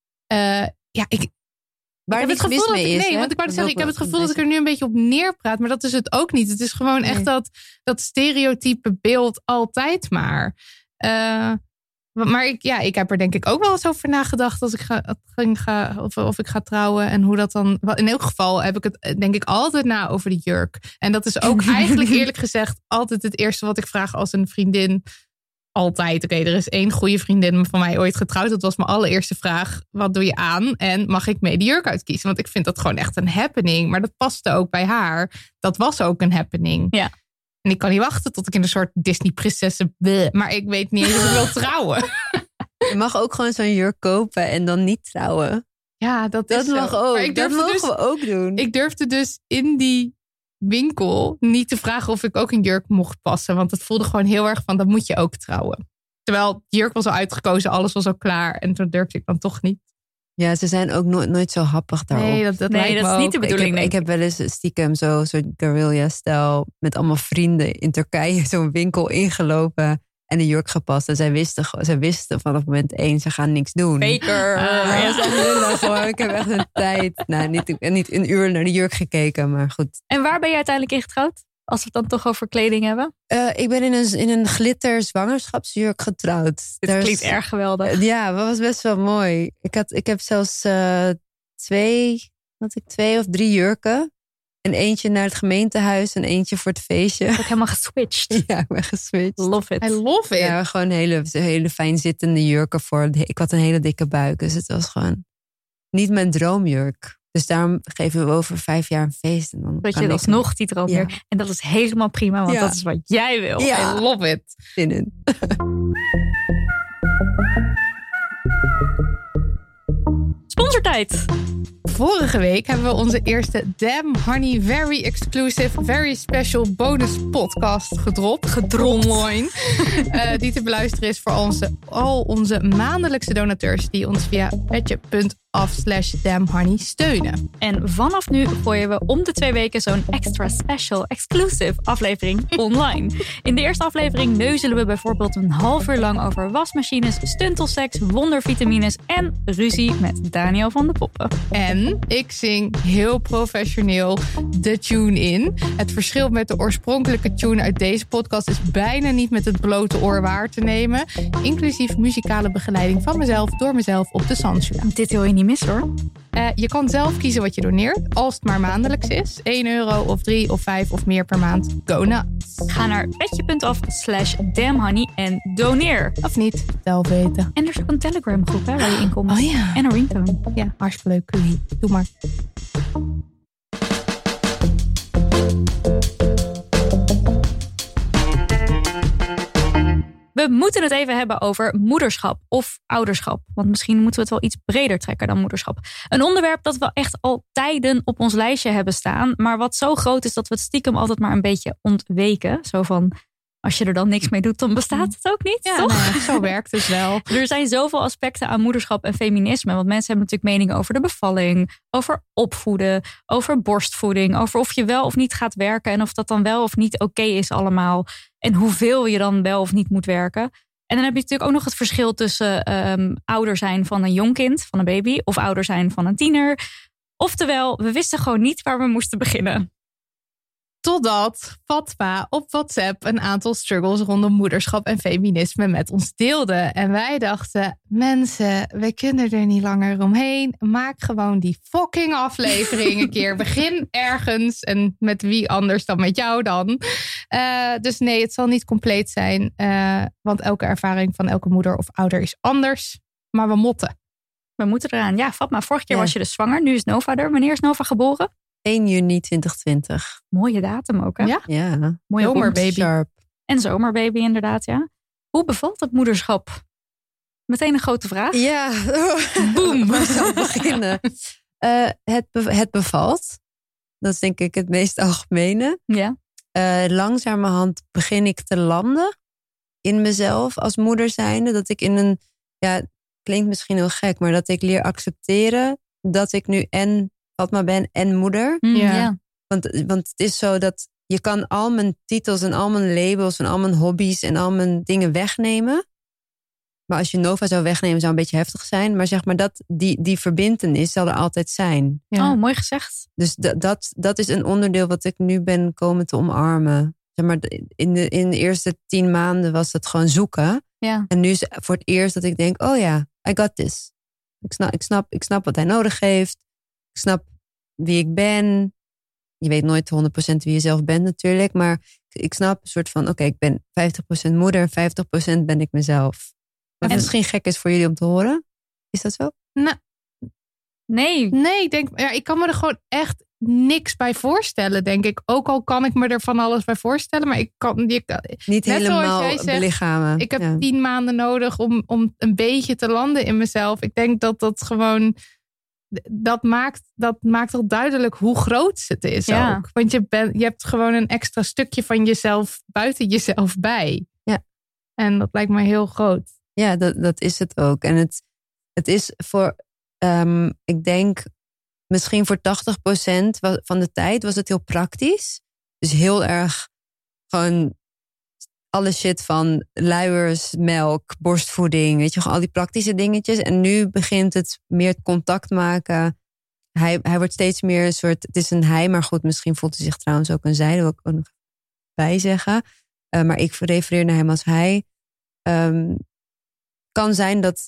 uh, ja, ik... Waar ik heb niks het gevoel mis dat mee ik, is. nee, hè? want ik wou Dat zeggen, ik heb ook het wel gevoel dat ik er nu een beetje op neerpraat. Maar dat is het ook niet. Het is gewoon Nee. echt dat, dat stereotype beeld altijd maar. Uh, maar ik, ja, ik heb er denk ik ook wel eens over nagedacht als ik ga, ging ga, of, of ik ga trouwen. En hoe dat dan... In elk geval heb ik het denk ik altijd na over de jurk. En dat is ook eigenlijk eerlijk gezegd altijd het eerste wat ik vraag als een vriendin... Altijd. Oké, okay, er is één goede vriendin van mij ooit getrouwd. Dat was mijn allereerste vraag. Wat doe je aan? En mag ik mee de jurk uitkiezen? Want ik vind dat gewoon echt een happening. Maar dat paste ook bij haar. Dat was ook een happening. Ja. En ik kan niet wachten tot ik in een soort Disney-prinsessen... Maar ik weet niet eens of ik wil trouwen. Je mag ook gewoon zo'n jurk kopen en dan niet trouwen. Ja, dat, Dat is mag zo. ook. Maar ik Dat durfde mogen dus, we ook doen. Ik durfde dus in die winkel niet te vragen of ik ook een jurk mocht passen. Want het voelde gewoon heel erg van, dan moet je ook trouwen. Terwijl de jurk was al uitgekozen, alles was al klaar. En toen durfde ik dan toch niet. Ja, ze zijn ook nooit, nooit zo happig daarop. Nee, dat, dat, Nee, lijkt dat me is niet ook. de bedoeling. Ik heb, ik heb wel eens stiekem zo, zo'n guerrilla-stijl met allemaal vrienden in Turkije zo'n winkel ingelopen en een jurk gepast. En zij wisten, zij wisten vanaf moment één, ze gaan niks doen. Faker. Uh, ja, dat is echt lullig, hoor. Ik heb echt een tijd, nou, niet, niet een uur naar de jurk gekeken, maar goed. En waar ben je uiteindelijk in getrouwd? Als we het dan toch over kleding hebben. Uh, ik ben in een, in een glitter zwangerschapsjurk getrouwd. Dit Daar klinkt is, erg geweldig. Uh, ja, dat was best wel mooi. Ik, had, ik heb zelfs uh, twee, had ik twee of drie jurken. En eentje naar het gemeentehuis en eentje voor het feestje. Ook helemaal geswitcht. Ja, ik ben geswitcht. Love it. I love it. Ja, gewoon hele, hele fijn zittende jurken voor. Ik had een hele dikke buik, dus het was gewoon niet mijn droomjurk. Dus daarom geven we over vijf jaar een feest. En dan dat kan je ik alsnog die droom weer. Ja. En dat is helemaal prima, want Ja. dat is wat jij wil. Ja. I love it. zin in. Sponsortijd. Vorige week hebben we onze eerste Damn Honey Very Exclusive, Very Special bonus podcast gedropt. Gedropt. Online. uh, die te beluisteren is voor onze, al onze maandelijkse donateurs die ons via petje.af slash damnhoney steunen. En vanaf nu gooien we om de twee weken zo'n extra special exclusive aflevering online. In de eerste aflevering neuzelen we bijvoorbeeld een half uur lang over wasmachines, stuntelseks, wondervitamines en ruzie met Daniel van de Poppen. En ik zing heel professioneel de tune in. Het verschil met de oorspronkelijke tune uit deze podcast is bijna niet met het blote oor waar te nemen. Inclusief muzikale begeleiding van mezelf door mezelf op de Sandsula. Dit wil je niet missen hoor. Uh, je kan zelf kiezen wat je doneert, als het maar maandelijks is. één euro of drie of vijf of meer per maand. Go nuts. Ga naar petje.af slash damnhoney en doneer. Of niet, zelf weten. En er is ook een Telegram groep hè, waar je in komt. Oh ja. En een ringtone. Ja, hartstikke leuk. Doe maar. We moeten het even hebben over moederschap of ouderschap. Want misschien moeten we het wel iets breder trekken dan moederschap. Een onderwerp dat we echt al tijden op ons lijstje hebben staan. Maar wat zo groot is dat we het stiekem altijd maar een beetje ontweken. Zo van, als je er dan niks mee doet, dan bestaat het ook niet, Ja, toch? nou ja, zo werkt het wel. Er zijn zoveel aspecten aan moederschap en feminisme. Want mensen hebben natuurlijk meningen over de bevalling, over opvoeden, over borstvoeding, over of je wel of niet gaat werken en of dat dan wel of niet oké is allemaal. En hoeveel je dan wel of niet moet werken. En dan heb je natuurlijk ook nog het verschil tussen um, ouder zijn van een jong kind, van een baby, of ouder zijn van een tiener. Oftewel, we wisten gewoon niet waar we moesten beginnen. Totdat Fatma op WhatsApp een aantal struggles rondom moederschap en feminisme met ons deelde. En wij dachten, mensen, we kunnen er niet langer omheen. Maak gewoon die fucking aflevering een keer. Begin ergens en met wie anders dan met jou dan. Uh, dus nee, het zal niet compleet zijn. Uh, want elke ervaring van elke moeder of ouder is anders. Maar we motten. We moeten eraan. Ja, Fatma, vorige keer ja. was je dus zwanger. Nu is Nova er. Wanneer is Nova geboren? één juni twintig twintig. Mooie datum ook, hè? Ja. Ja. Mooie Zomerbaby. Sharp. En zomerbaby, inderdaad, ja. Hoe bevalt het moederschap? Meteen een grote vraag. Ja, boem. Waar zal ik beginnen? Uh, het, be- het bevalt. Dat is denk ik het meest algemene. Ja. Uh, langzamerhand begin ik te landen in mezelf als moeder zijnde. Dat ik in een, ja, klinkt misschien heel gek, maar dat ik leer accepteren dat ik nu en Fatma ben en moeder. Mm, Ja. ja. Want, want het is zo dat je kan al mijn titels en al mijn labels en al mijn hobby's en al mijn dingen wegnemen. Maar als je Nova zou wegnemen, zou een beetje heftig zijn. Maar zeg maar, dat, die, die verbintenis zal er altijd zijn. Ja. Oh, mooi gezegd. Dus dat, dat, dat is een onderdeel wat ik nu ben komen te omarmen. Zeg maar, in, de, in de eerste tien maanden was het gewoon zoeken. Ja. En nu is het voor het eerst dat ik denk, oh ja, I got this. Ik snap, ik snap, ik snap wat hij nodig heeft. Ik snap wie ik ben. Je weet nooit honderd procent wie je zelf bent natuurlijk. Maar ik snap een soort van, oké, okay, ik ben vijftig procent moeder en vijftig procent ben ik mezelf. Wat En... misschien gek is voor jullie om te horen. Is dat zo? Nou, nee. Nee, ik denk, ja, ik kan me er gewoon echt niks bij voorstellen, denk ik. Ook al kan ik me er van alles bij voorstellen, maar ik kan... Je, Niet net helemaal zoals jij zegt, belichamen. Ik heb ja. tien maanden nodig om, om een beetje te landen in mezelf. Ik denk dat dat gewoon... Dat maakt, dat maakt toch duidelijk hoe groot het is Ja. ook. Want je, ben, je hebt gewoon een extra stukje van jezelf buiten jezelf bij. Ja. En dat lijkt me heel groot. Ja, dat, dat is het ook. En het, het is voor, um, ik denk, misschien voor tachtig procent van de tijd was het heel praktisch. Dus heel erg gewoon alle shit van luiers, melk, borstvoeding, weet je, gewoon al die praktische dingetjes. En nu begint het meer contact maken. Hij, hij wordt steeds meer een soort, het is een hij, maar goed, misschien voelt hij zich trouwens ook een zij, dat wil ik ook nog bij zeggen. Uh, maar ik refereer naar hem als hij. Um, kan zijn dat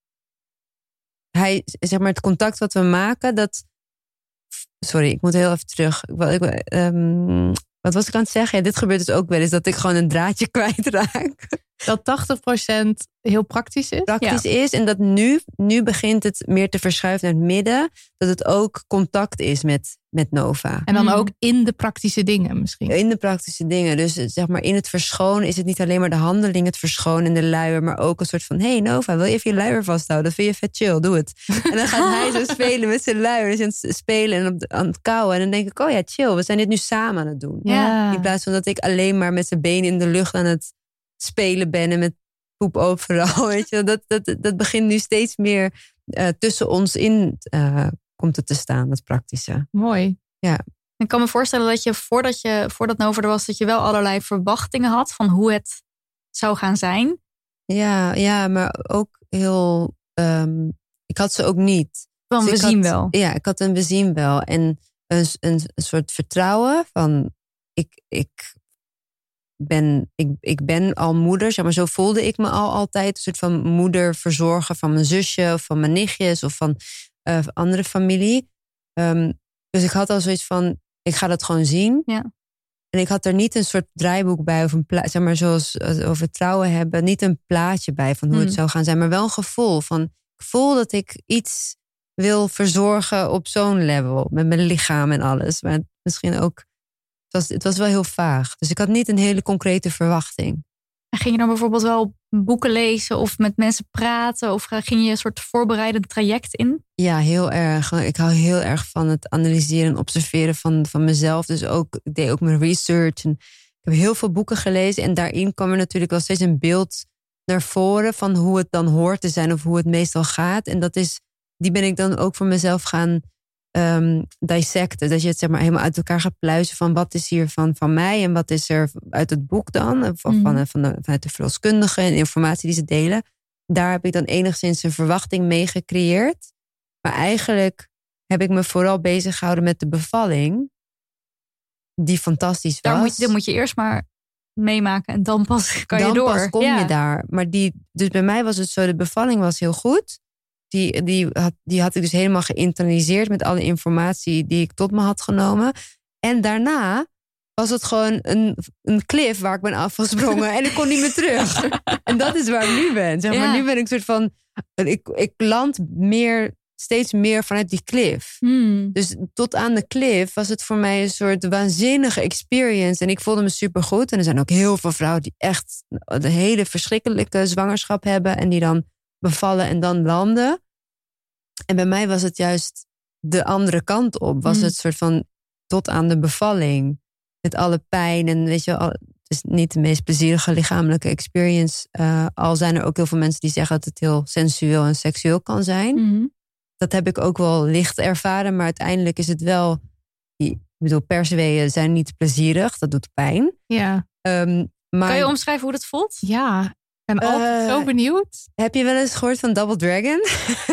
hij, zeg maar, het contact wat we maken, dat... Sorry, ik moet heel even terug. Ik, um, wat was ik aan het zeggen? Ja, dit gebeurt dus ook wel eens, dat ik gewoon een draadje kwijtraak. Dat tachtig procent heel praktisch is. Praktisch ja. is. En dat nu, nu begint het meer te verschuiven naar het midden. Dat het ook contact is met, met Nova. En dan ook in de praktische dingen misschien. In de praktische dingen. Dus zeg maar in het verschonen is het niet alleen maar de handeling, het verschonen en de luier. Maar ook een soort van, hey Nova, wil je even je luier vasthouden? Dat vind je vet chill, doe het. En dan gaat hij zo spelen met zijn luier. Dus aan het spelen en op de, aan het kauwen. En dan denk ik, oh ja, chill, we zijn dit nu samen aan het doen. Ja. In plaats van dat ik alleen maar met zijn benen in de lucht aan het spelen ben en met poep overal. Weet je? Dat, dat, dat begint nu steeds meer uh, tussen ons in uh, komt het te staan, dat praktische. Mooi. Ja. Ik kan me voorstellen dat je voordat, je, voordat Nova er was, dat je wel allerlei verwachtingen had van hoe het zou gaan zijn. Ja, ja, maar ook heel... Um, ik had ze ook niet. Van dus we zien had, wel. Ja, ik had een we zien wel. En een, een, een soort vertrouwen van... Ik, ik, ben, ik, ik ben al moeder, zeg maar, zo voelde ik me al altijd. Een soort van moeder verzorgen van mijn zusje of van mijn nichtjes of van uh, andere familie. Um, dus ik had al zoiets van, ik ga dat gewoon zien. Ja. En ik had er niet een soort draaiboek bij of een pla- zeg maar zoals over vertrouwen hebben, niet een plaatje bij van hoe hmm. het zou gaan zijn, maar wel een gevoel van, ik voel dat ik iets wil verzorgen op zo'n level met mijn lichaam en alles. Maar misschien ook, het was, het was wel heel vaag. Dus ik had niet een hele concrete verwachting. En ging je dan bijvoorbeeld wel boeken lezen of met mensen praten? Of ging je een soort voorbereidend traject in? Ja, heel erg. Ik hou heel erg van het analyseren en observeren van, van mezelf. Dus ook, ik deed ook mijn research. En ik heb heel veel boeken gelezen. En daarin kwam er natuurlijk wel steeds een beeld naar voren van hoe het dan hoort te zijn of hoe het meestal gaat. En dat is, die ben ik dan ook voor mezelf gaan um, dissecten. Dat je het zeg maar helemaal uit elkaar gaat pluizen van wat is hier van, van mij en wat is er uit het boek dan. Of mm. van, van de, vanuit de verloskundigen en informatie die ze delen. Daar heb ik dan enigszins een verwachting mee gecreëerd. Maar eigenlijk heb ik me vooral bezig gehouden met de bevalling. die fantastisch was. Daar moet, dat moet je eerst maar meemaken en dan pas kan dan je door. pas kom ja. je daar. Maar die, dus bij mij was het zo, de bevalling was heel goed. Die, die, had, die had ik dus helemaal geïnternaliseerd met alle informatie die ik tot me had genomen. En daarna was het gewoon een, een cliff waar ik ben afgesprongen en ik kon niet meer terug. En dat is waar ik nu ben. Zeg maar, Ja. nu ben ik een soort van, ik, ik land meer, steeds meer vanuit die cliff. Hmm. Dus tot aan de cliff was het voor mij een soort waanzinnige experience. En ik voelde me supergoed. En er zijn ook heel veel vrouwen die echt een hele verschrikkelijke zwangerschap hebben. En die dan bevallen en dan landen. En bij mij was het juist de andere kant op. Was Mm. het soort van tot aan de bevalling. Met alle pijn. En weet je, al, het is niet de meest plezierige lichamelijke experience. Uh, al zijn er ook heel veel mensen die zeggen dat het heel sensueel en seksueel kan zijn. Mm. Dat heb ik ook wel licht ervaren. Maar uiteindelijk is het wel... Ik bedoel, persweeën zijn niet plezierig. Dat doet pijn. Ja. Um, maar Kan je omschrijven hoe dat voelt? Ja. Ik ben altijd Uh, zo benieuwd. heb je wel eens gehoord van Double Dragon?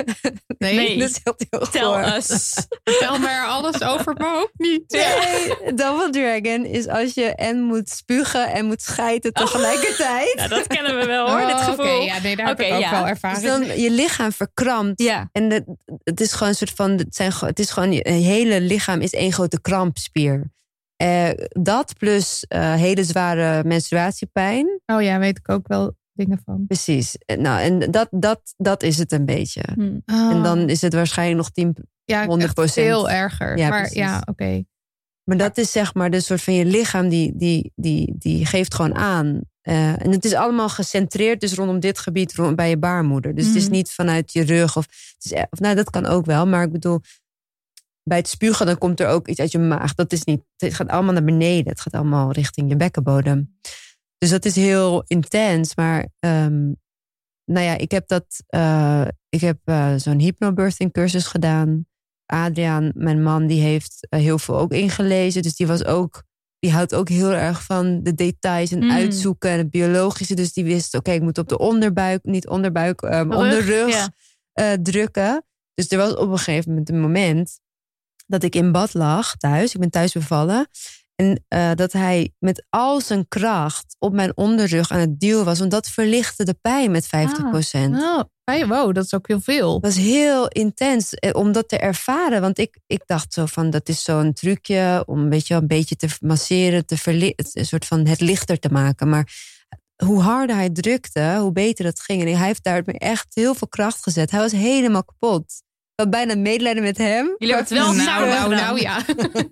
Nee. Nee. Dat is heel, heel Tel goor. us. Vertel me er alles over, maar ook niet. Nee, Double Dragon is als je en moet spugen en moet schijten tegelijkertijd. Ja, dat kennen we wel hoor, dit Oh, gevoel. Oké, ja, nee, daar Oké, heb ik ook ja. wel Dus ervaring. dan je lichaam verkrampt. Ja. En de, het is gewoon een soort van, het, zijn, het is gewoon, je hele lichaam is één grote krampspier. Uh, dat plus uh, hele zware menstruatiepijn. Oh ja, weet ik ook wel dingen van. Precies. Nou, en dat, dat, dat is het een beetje. Hmm. Oh. En dan is het waarschijnlijk nog tien, ja, honderd procent. echt veel erger. Ja, maar precies. ja, oké. Okay. Maar dat is zeg maar de soort van je lichaam die, die, die, die geeft gewoon aan. Uh, en het is allemaal gecentreerd dus rondom dit gebied rond, bij je baarmoeder. Dus Mm. het is niet vanuit je rug. Of, het is, of nou, dat kan ook wel. Maar ik bedoel, bij het spugen dan komt er ook iets uit je maag. Dat is niet, het gaat allemaal naar beneden. Het gaat allemaal richting je bekkenbodem. Dus dat is heel intens. Maar um, nou ja, ik heb dat. Uh, ik heb uh, zo'n hypnobirthing cursus gedaan. Adriaan, mijn man, die heeft uh, heel veel ook ingelezen. Dus die was ook. Die houdt ook heel erg van de details en Mm. uitzoeken en het biologische. Dus die wist, oké, okay, ik moet op de onderbuik, niet onderbuik, um, onderrug ja. uh, drukken. Dus er was op een gegeven moment een moment dat ik in bad lag thuis. Ik ben thuis bevallen. En uh, dat hij met al zijn kracht op mijn onderrug aan het duwen was. Want dat verlichtte de pijn met vijftig procent. Ah, oh, wow, dat is ook heel veel. Dat was heel intens om dat te ervaren. Want ik, ik dacht zo van, dat is zo'n trucje om weet je, een beetje te masseren. Te verli- een soort van het lichter te maken. Maar hoe harder hij drukte, hoe beter het ging. En hij heeft daar echt heel veel kracht gezet. Hij was helemaal kapot. Ik had bijna medelijden met hem. Jullie hebben het wel nou, samen nou, gedaan. nou, ja.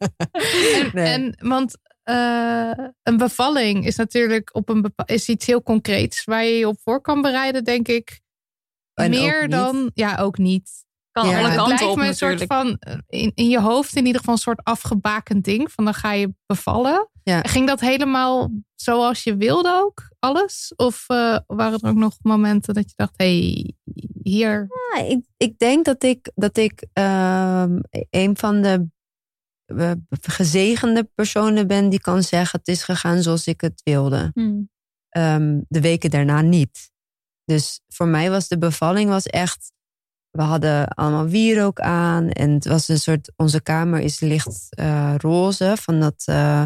en, Nee. en, want uh, een bevalling is natuurlijk op een bepa- is iets heel concreets waar je je op voor kan bereiden, denk ik. En Meer dan, ja, ook niet. Kan Ja, alle Het kanten lijkt op me een soort natuurlijk. van, in, in je hoofd in ieder geval een soort afgebakend ding. Van dan ga je bevallen. Ja. Ging dat helemaal zoals je wilde ook, alles? Of uh, waren er ook nog momenten dat je dacht, hé, hey, hier... Ja, ik, ik denk dat ik, dat ik um, een van de uh, gezegende personen ben die kan zeggen, het is gegaan zoals ik het wilde. Hmm. Um, de weken daarna niet. Dus voor mij was de bevalling was echt, we hadden allemaal wierook aan en het was een soort, onze kamer is licht uh, roze van dat uh,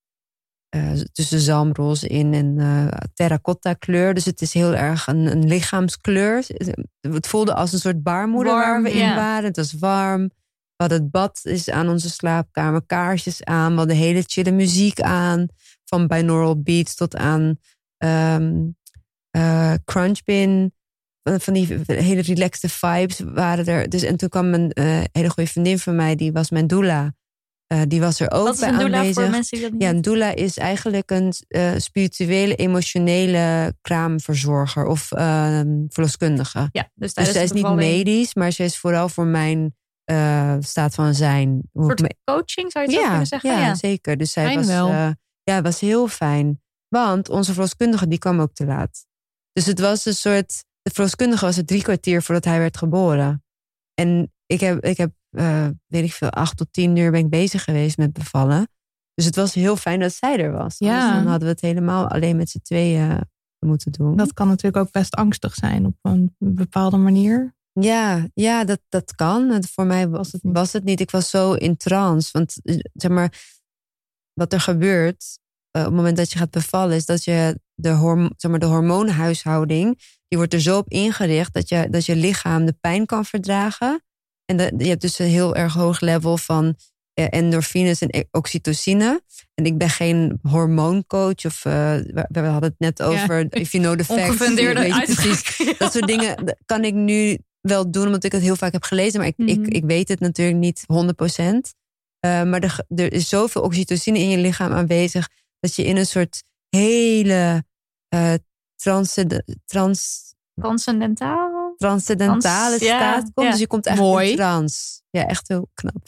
uh, tussen zalmroze in en uh, terracotta kleur. Dus het is heel erg een, een lichaamskleur. Het voelde als een soort baarmoeder Warm, waar we in ja. waren. Het was warm. We hadden het bad is aan onze slaapkamer, kaarsjes aan. We hadden hele chille muziek aan. Van binaural beats tot aan um, uh, crunchbin. Van die hele relaxte vibes waren er. Dus, en toen kwam een uh, hele goede vriendin van mij, die was mijn doula. Uh, die was er ook Wat is bij een doula aanwezig. voor mensen die dat niet Ja, een weten? doula is eigenlijk een uh, spirituele, emotionele kraamverzorger of uh, verloskundige. Ja, dus Dus tijdens zij is de niet bevalling. medisch, maar zij is vooral voor mijn uh, staat van zijn. Een Hoe ik soort me- coaching, zou je het zo ja, kunnen zeggen? ja, Ja. zeker. Dus zij Fijn was, wel. uh, ja, was heel fijn. Want onze verloskundige die kwam ook te laat. Dus het was een soort. De verloskundige was er drie kwartier voordat hij werd geboren. En ik heb, ik heb uh, weet ik veel, acht tot tien uur ben ik bezig geweest met bevallen. Dus het was heel fijn dat zij er was. Ja. Anders dan hadden we het helemaal alleen met z'n tweeën moeten doen. Dat kan natuurlijk ook best angstig zijn op een bepaalde manier. Ja, ja dat, dat kan. En voor mij was het, was het niet. Ik was zo in trance. Want zeg maar, wat er gebeurt uh, op het moment dat je gaat bevallen, is dat je de, horm- zeg maar, de hormoonhuishouding, die wordt er zo op ingericht dat je, dat je lichaam de pijn kan verdragen. En de, je hebt dus een heel erg hoog level van uh, endorfines en oxytocine. En ik ben geen hormooncoach of uh, we, we hadden het net over ja. If you know the facts. Ongefundeerde precies. Dat soort dingen kan ik nu wel doen, omdat ik het heel vaak heb gelezen. Maar ik, mm-hmm. ik, ik weet het natuurlijk niet honderd procent. Uh, maar er, er is zoveel oxytocine in je lichaam aanwezig dat je in een soort hele uh, transcend, trans, transcendentaal transcendentale Trans, staat ja, komt. ja. Dus je komt echt Mooi. in trance. Ja, echt heel knap.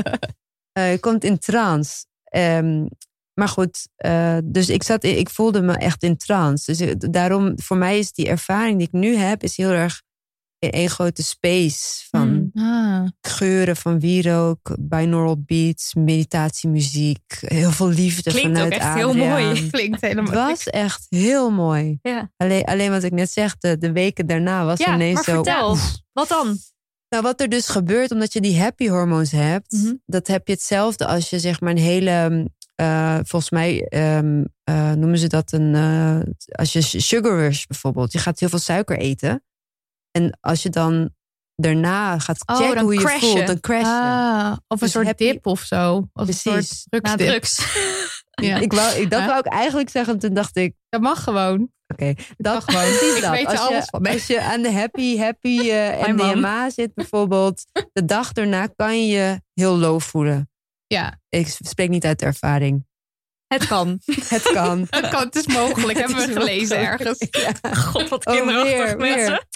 uh, je komt in trance. Um, maar goed, uh, dus ik, zat, ik voelde me echt in trance. Dus daarom, voor mij is die ervaring die ik nu heb, is heel erg in één grote space van mm. ah. geuren van wierook, binaural beats, meditatiemuziek, heel veel liefde. Klinkt vanuit ook echt Adriaan. heel mooi. Klinkt helemaal. Het was echt heel mooi. Ja. Alleen, alleen wat ik net zeg, de, de weken daarna was Ja, ineens maar zo. vertel, wat dan? Nou, wat er dus gebeurt, omdat je die happy hormones hebt, Mm-hmm. dat heb je hetzelfde als je zeg maar een hele, uh, volgens mij um, uh, noemen ze dat een, uh, als je sugar rush bijvoorbeeld, je gaat heel veel suiker eten. En als je dan daarna gaat checken oh, dan hoe je crashen. voelt, dan crash je. Ah, of een Dus soort happy- dip of zo. Of Precies. een soort drugsdip. Na drugs. Ja. Ik wou, ik, dat Ja. wou ik eigenlijk zeggen, toen dacht ik, Dat mag gewoon. oké, dat mag gewoon. precies Ik dat. weet er Als alles je, van. Nee. als je aan de happy, happy uh, Mijn M D man. M A zit bijvoorbeeld, de dag daarna kan je je heel low voelen. Ja, Ik spreek niet uit ervaring. Het kan. Het kan. het, kan, het is mogelijk. Het Hebben we is gelezen mogelijk. God, ergens. wat Oh, kinderachtig weer, weer. mensen.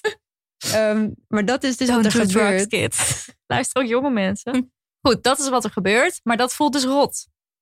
Um, maar dat is dus Don't wat er do drugs, gebeurt. kids. Luister ook jonge mensen. Goed, dat is wat er gebeurt. Maar dat voelt dus rot.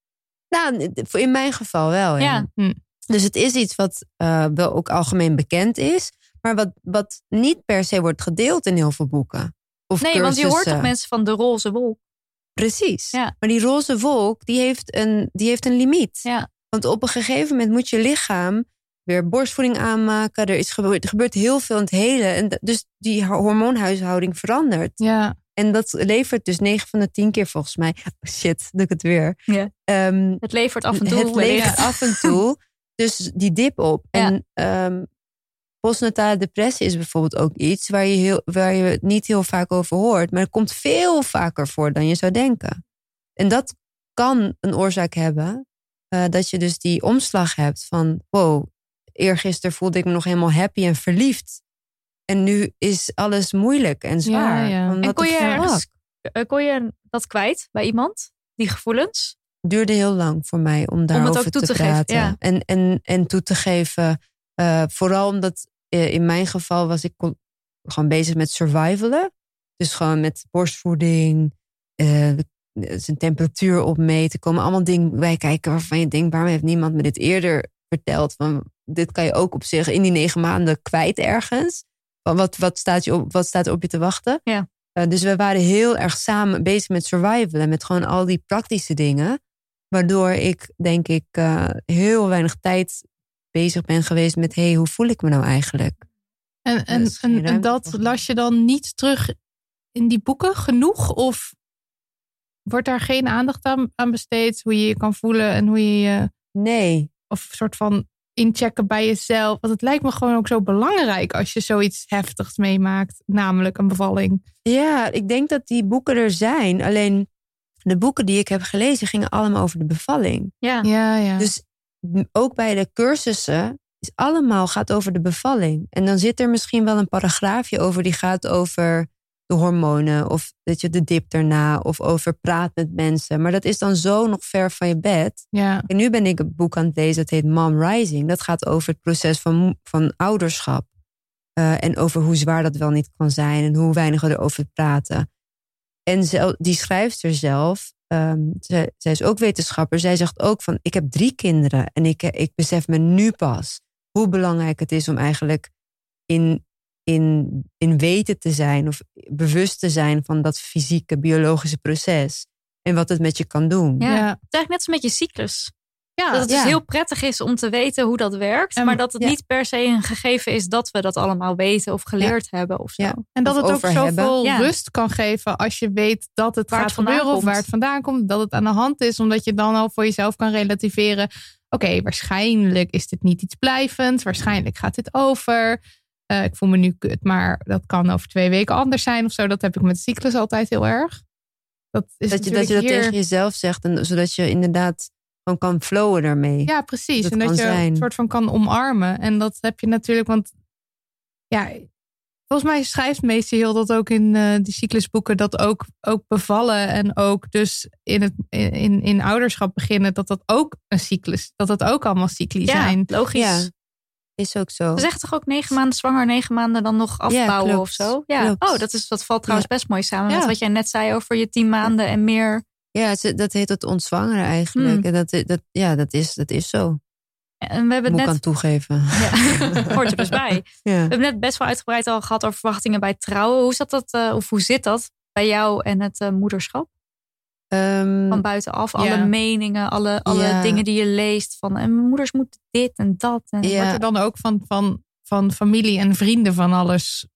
Nou, in mijn geval wel. Ja. Ja. Hm. Dus het is iets wat uh, wel ook algemeen bekend is. Maar wat, wat niet per se wordt gedeeld in heel veel boeken. Of Nee, want je hoort cursussen. toch mensen van de roze wolk. Precies. Ja. Maar die roze wolk, die heeft een, die heeft een limiet. Ja. Want op een gegeven moment moet je lichaam weer borstvoeding aanmaken. Er, is gebeurd, er gebeurt heel veel in het hele. En d- dus die hormoonhuishouding verandert. Ja. En dat levert dus negen van de tien keer volgens mij. Oh shit, doe ik het weer. Ja. Um, Het levert af en toe. het levert wellicht. af en toe dus die dip op. Ja. En um, postnatale depressie is bijvoorbeeld ook iets waar je, heel, waar je het niet heel vaak over hoort. Maar het komt veel vaker voor dan je zou denken. En dat kan een oorzaak hebben. Uh, dat je dus die omslag hebt van wow, eergisteren voelde ik me nog helemaal happy en verliefd. En nu is alles moeilijk en zwaar. Ja, ja. Van, En what kon the je, fuck? ergens, uh, kon je dat kwijt bij iemand? Die gevoelens? Het duurde heel lang voor mij om daarover ook toe te, te geven, praten. ja. En, en, en toe te geven. Uh, vooral omdat uh, in mijn geval was ik kon, gewoon bezig met survivalen. Dus gewoon met borstvoeding. Uh, zijn temperatuur opmeten. Komen allemaal dingen bij kijken waarvan je denkt, waarom heeft niemand me dit eerder verteld? Van, dit kan je ook op zich in die negen maanden kwijt ergens. Van wat, wat, staat je op, wat staat er op je te wachten? Ja. Uh, dus we waren heel erg samen bezig met survivalen. Met gewoon al die praktische dingen. Waardoor ik, denk ik, uh, heel weinig tijd bezig ben geweest met, hey, hoe voel ik me nou eigenlijk? En, en, is geen en, en ruimte dat voor. las je dan niet terug in die boeken genoeg? Of wordt daar geen aandacht aan, aan besteed? Hoe je je kan voelen en hoe je je... Nee. Of een soort van inchecken bij jezelf. Want het lijkt me gewoon ook zo belangrijk als je zoiets heftigs meemaakt. Namelijk een bevalling. Ja, ik denk dat die boeken er zijn. Alleen de boeken die ik heb gelezen gingen allemaal over de bevalling. Ja. Ja, ja. Dus ook bij de cursussen is allemaal gaat over de bevalling. En dan zit er misschien wel een paragraafje over die gaat over de hormonen. Of dat je de dip daarna. Of over praat met mensen. Maar dat is dan zo nog ver van je bed. ja. En nu ben ik een boek aan het lezen. Dat heet Mom Rising. Dat gaat over het proces van, van ouderschap. Uh, en over hoe zwaar dat wel niet kan zijn. En hoe weinig we erover praten. En zel, die schrijfster zelf. Um, zij, zij is ook wetenschapper. Zij zegt ook van, ik heb drie kinderen. En ik, ik besef me nu pas hoe belangrijk het is om eigenlijk in, in, in weten te zijn. Of bewust te zijn van dat fysieke, biologische proces. En wat het met je kan doen. Ja. Ja. Het is eigenlijk net zo met je cyclus. Ja, dat het ja. dus heel prettig is om te weten hoe dat werkt. En, maar dat het ja. niet per se een gegeven is dat we dat allemaal weten of geleerd ja. hebben of zo. Ja. En dat Of het ook over zoveel hebben. rust kan geven als je weet dat het Waar gaat het vandaan gebeuren of komt. waar het vandaan komt. Dat het aan de hand is, omdat je dan al voor jezelf kan relativeren. Oké, okay, waarschijnlijk is dit niet iets blijvends. Waarschijnlijk gaat dit over. Uh, ik voel me nu kut, maar dat kan over twee weken anders zijn of zo. Dat heb ik met de cyclus altijd heel erg. Dat, is Dat je dat, je dat hier... tegen jezelf zegt. En, zodat je inderdaad gewoon kan flowen daarmee. Ja, precies. Dat en dat je zijn. een soort van kan omarmen. En dat heb je natuurlijk, want ja, volgens mij schrijft meester heel dat ook in uh, die cyclusboeken. Dat ook, ook bevallen en ook dus in, het, in, in ouderschap beginnen. Dat dat ook een cyclus, dat dat ook allemaal cycli ja, zijn. Logisch. Ja, is ook zo. Ze zeggen toch ook negen maanden zwanger, negen maanden dan nog afbouwen ja, of zo? Ja. Klopt. Oh, dat, is, dat valt trouwens ja. best mooi samen ja. met wat jij net zei over je tien maanden en meer. Ja, dat heet het ontzwangeren eigenlijk. Hmm. En dat, dat, ja, dat is, dat is zo. En we hebben Moet het ik aan net. toegeven. Ja, hoort er dus bij. Ja. We hebben net best wel uitgebreid al gehad over verwachtingen bij trouwen. Hoe zat dat, uh, of hoe zit dat bij jou en het uh, moederschap? Um, Van buitenaf, alle ja. meningen, alle, alle Ja. dingen die je leest. Van en moeders moeten dit en dat. En Ja. Wordt er dan ook van, van, van familie en vrienden van alles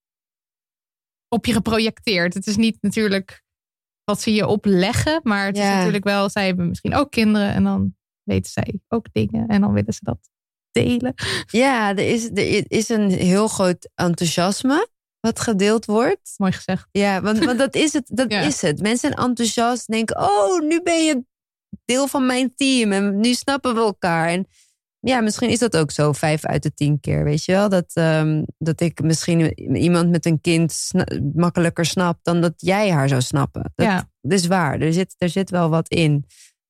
op je geprojecteerd? Het is niet natuurlijk wat ze je opleggen, maar het Ja. is natuurlijk wel, zij hebben misschien ook kinderen en dan weten zij ook dingen en dan willen ze dat delen. Ja, er is, er is een heel groot enthousiasme wat gedeeld wordt. Mooi gezegd. Ja, want, want dat is het. Dat Ja. is het. Mensen zijn enthousiast, denken, oh, nu ben je deel van mijn team en nu snappen we elkaar. En ja, misschien is dat ook zo, vijf uit de tien keer, weet je wel. Dat, um, dat ik misschien iemand met een kind sna- makkelijker snap dan dat jij haar zou snappen. Dat, Ja. dat is waar, er zit, er zit wel wat in.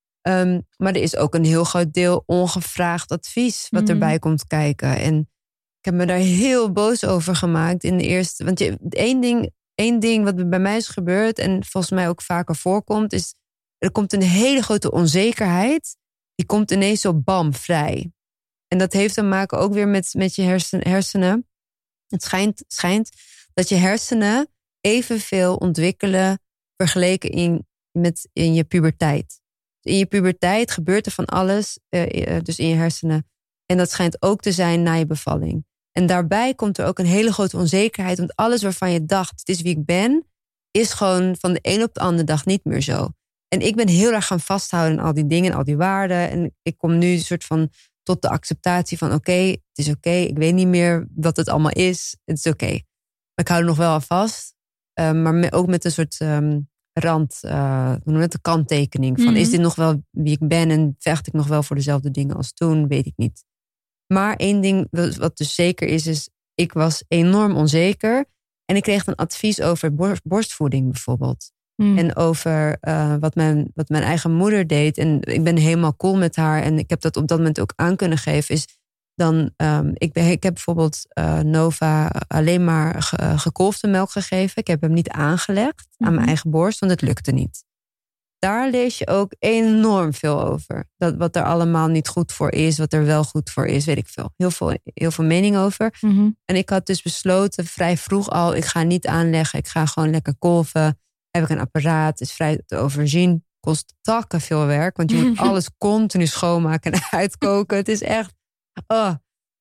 Um, maar er is ook een heel groot deel ongevraagd advies wat Mhm. erbij komt kijken. En ik heb me daar heel boos over gemaakt in de eerste. Want je, één, ding, één ding wat bij mij is gebeurd en volgens mij ook vaker voorkomt, is er komt een hele grote onzekerheid. Die komt ineens zo bam vrij. En dat heeft te maken ook weer met, met je hersen, hersenen. Het schijnt, schijnt dat je hersenen evenveel ontwikkelen vergeleken in, met in je puberteit. In je puberteit gebeurt er van alles, uh, dus in je hersenen. En dat schijnt ook te zijn na je bevalling. En daarbij komt er ook een hele grote onzekerheid. Want alles waarvan je dacht, het is wie ik ben, is gewoon van de een op de andere dag niet meer zo. En ik ben heel erg gaan vasthouden aan al die dingen, al die waarden. En ik kom nu een soort van tot de acceptatie van oké, okay, het is oké. Okay, ik weet niet meer wat het allemaal is. Het is oké. Okay. Maar ik hou er nog wel aan vast. Uh, maar me, ook met een soort um, rand, uh, hoe noem je het, de kanttekening. Van, mm-hmm. Is dit nog wel wie ik ben en vecht ik nog wel voor dezelfde dingen als toen? Weet ik niet. Maar één ding wat dus zeker is, is ik was enorm onzeker. En ik kreeg een advies over borst, borstvoeding bijvoorbeeld. Mm. En over uh, wat, mijn, wat mijn eigen moeder deed. En ik ben helemaal cool met haar. En ik heb dat op dat moment ook aan kunnen geven. Is dan, um, ik, ben, ik heb bijvoorbeeld uh, Nova alleen maar ge, gekolfde melk gegeven. Ik heb hem niet aangelegd mm-hmm. aan mijn eigen borst, want het lukte niet. Daar lees je ook enorm veel over. Dat wat er allemaal niet goed voor is, wat er wel goed voor is, weet ik veel. Heel veel, heel veel mening over. Mm-hmm. En ik had dus besloten, vrij vroeg al, ik ga niet aanleggen. Ik ga gewoon lekker kolven. Heb ik een apparaat, is vrij te overzien. Kost takken veel werk, want je moet alles continu schoonmaken en uitkoken. Het is echt, oh,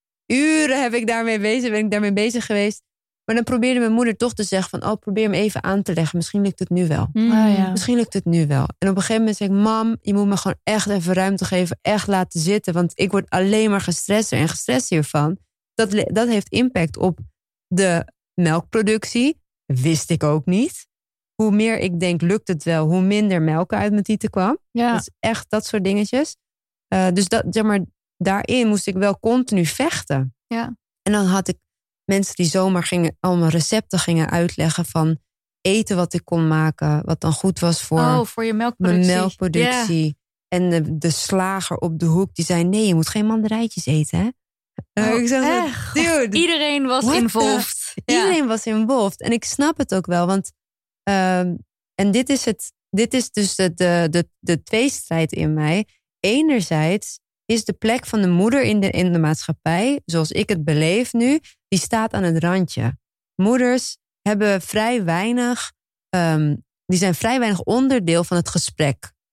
uren heb ik daarmee bezig, ben ik daarmee bezig geweest. Maar dan probeerde mijn moeder toch te zeggen van, oh, probeer hem even aan te leggen. Misschien lukt het nu wel. Mm. Ah, ja. Misschien lukt het nu wel. En op een gegeven moment zeg ik, mam, je moet me gewoon echt even ruimte geven. Echt laten zitten, want ik word alleen maar gestresster en gestrest hiervan. Dat, dat heeft impact op de melkproductie. Wist ik ook niet. Hoe meer ik denk, lukt het wel, hoe minder melk uit mijn tieten kwam. Ja. Dat is echt dat soort dingetjes. Uh, dus dat, zeg maar, daarin moest ik wel continu vechten. Ja. En dan had ik mensen die zomaar gingen, allemaal recepten gingen uitleggen van eten wat ik kon maken, wat dan goed was voor, oh, voor je melkproductie. mijn melkproductie. Yeah. En de, de slager op de hoek die zei, nee, je moet geen mandarijntjes eten, hè? Oh, uh, ik zei, echt? dude, iedereen was involved. Ja. Iedereen was involved. En ik snap het ook wel, want uh, en dit is het, dit is dus de, de, de, de tweestrijd in mij. Enerzijds is de plek van de moeder in de, in de maatschappij, zoals ik het beleef nu, die staat aan het randje. Moeders hebben vrij weinig, um, die zijn vrij weinig onderdeel van het gesprek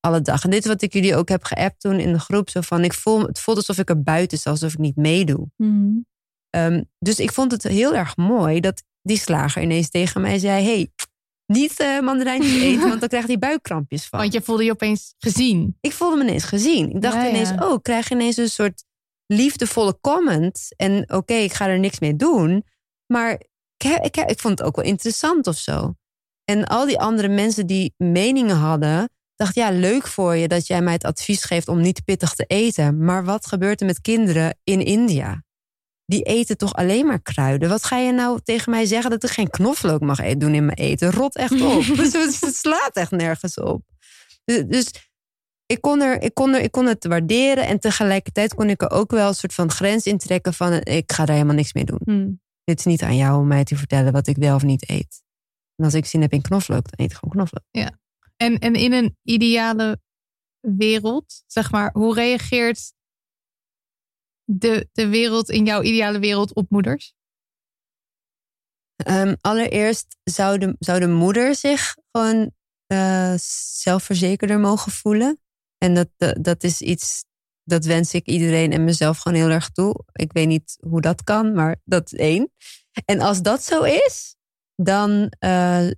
alle dag. En dit is wat ik jullie ook heb geappt toen in de groep. Zo van, ik voel, het voelt alsof ik er buiten sta, alsof ik niet meedoe. Mm. Um, dus ik vond het heel erg mooi dat die slager ineens tegen mij zei... hey, niet uh, mandarijntjes eten, want dan krijgt hij buikkrampjes van. Want je voelde je opeens gezien. Ik voelde me ineens gezien. Ik dacht ja, ineens, ja. oh, ik krijg ineens een soort liefdevolle comment. En oké, okay, ik ga er niks mee doen. Maar ik, ik, ik vond het ook wel interessant of zo. En al die andere mensen die meningen hadden... dacht, ja, leuk voor je dat jij mij het advies geeft om niet pittig te eten. Maar wat gebeurt er met kinderen in India? Die eten toch alleen maar kruiden? Wat ga je nou tegen mij zeggen dat ik geen knoflook mag eten, doen in mijn eten? Rot echt op. Dus het slaat echt nergens op. Dus, dus ik, kon er, ik, kon er, ik kon het waarderen. En tegelijkertijd kon ik er ook wel een soort van grens in trekken van... ik ga daar helemaal niks mee doen. Mm. Dit is niet aan jou om mij te vertellen wat ik wel of niet eet. En als ik zin heb in knoflook, dan eet ik gewoon knoflook. Ja. En, en in een ideale wereld, zeg maar, hoe reageert de, de wereld in jouw ideale wereld op moeders? Um, allereerst zou de, zou de moeder zich gewoon uh, zelfverzekerder mogen voelen. En dat, dat, dat is iets, dat wens ik iedereen en mezelf gewoon heel erg toe. Ik weet niet hoe dat kan, maar dat is één. En als dat zo is, dan... Uh,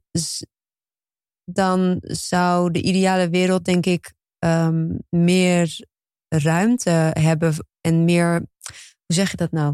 dan zou de ideale wereld, denk ik, um, meer ruimte hebben en meer, hoe zeg je dat nou?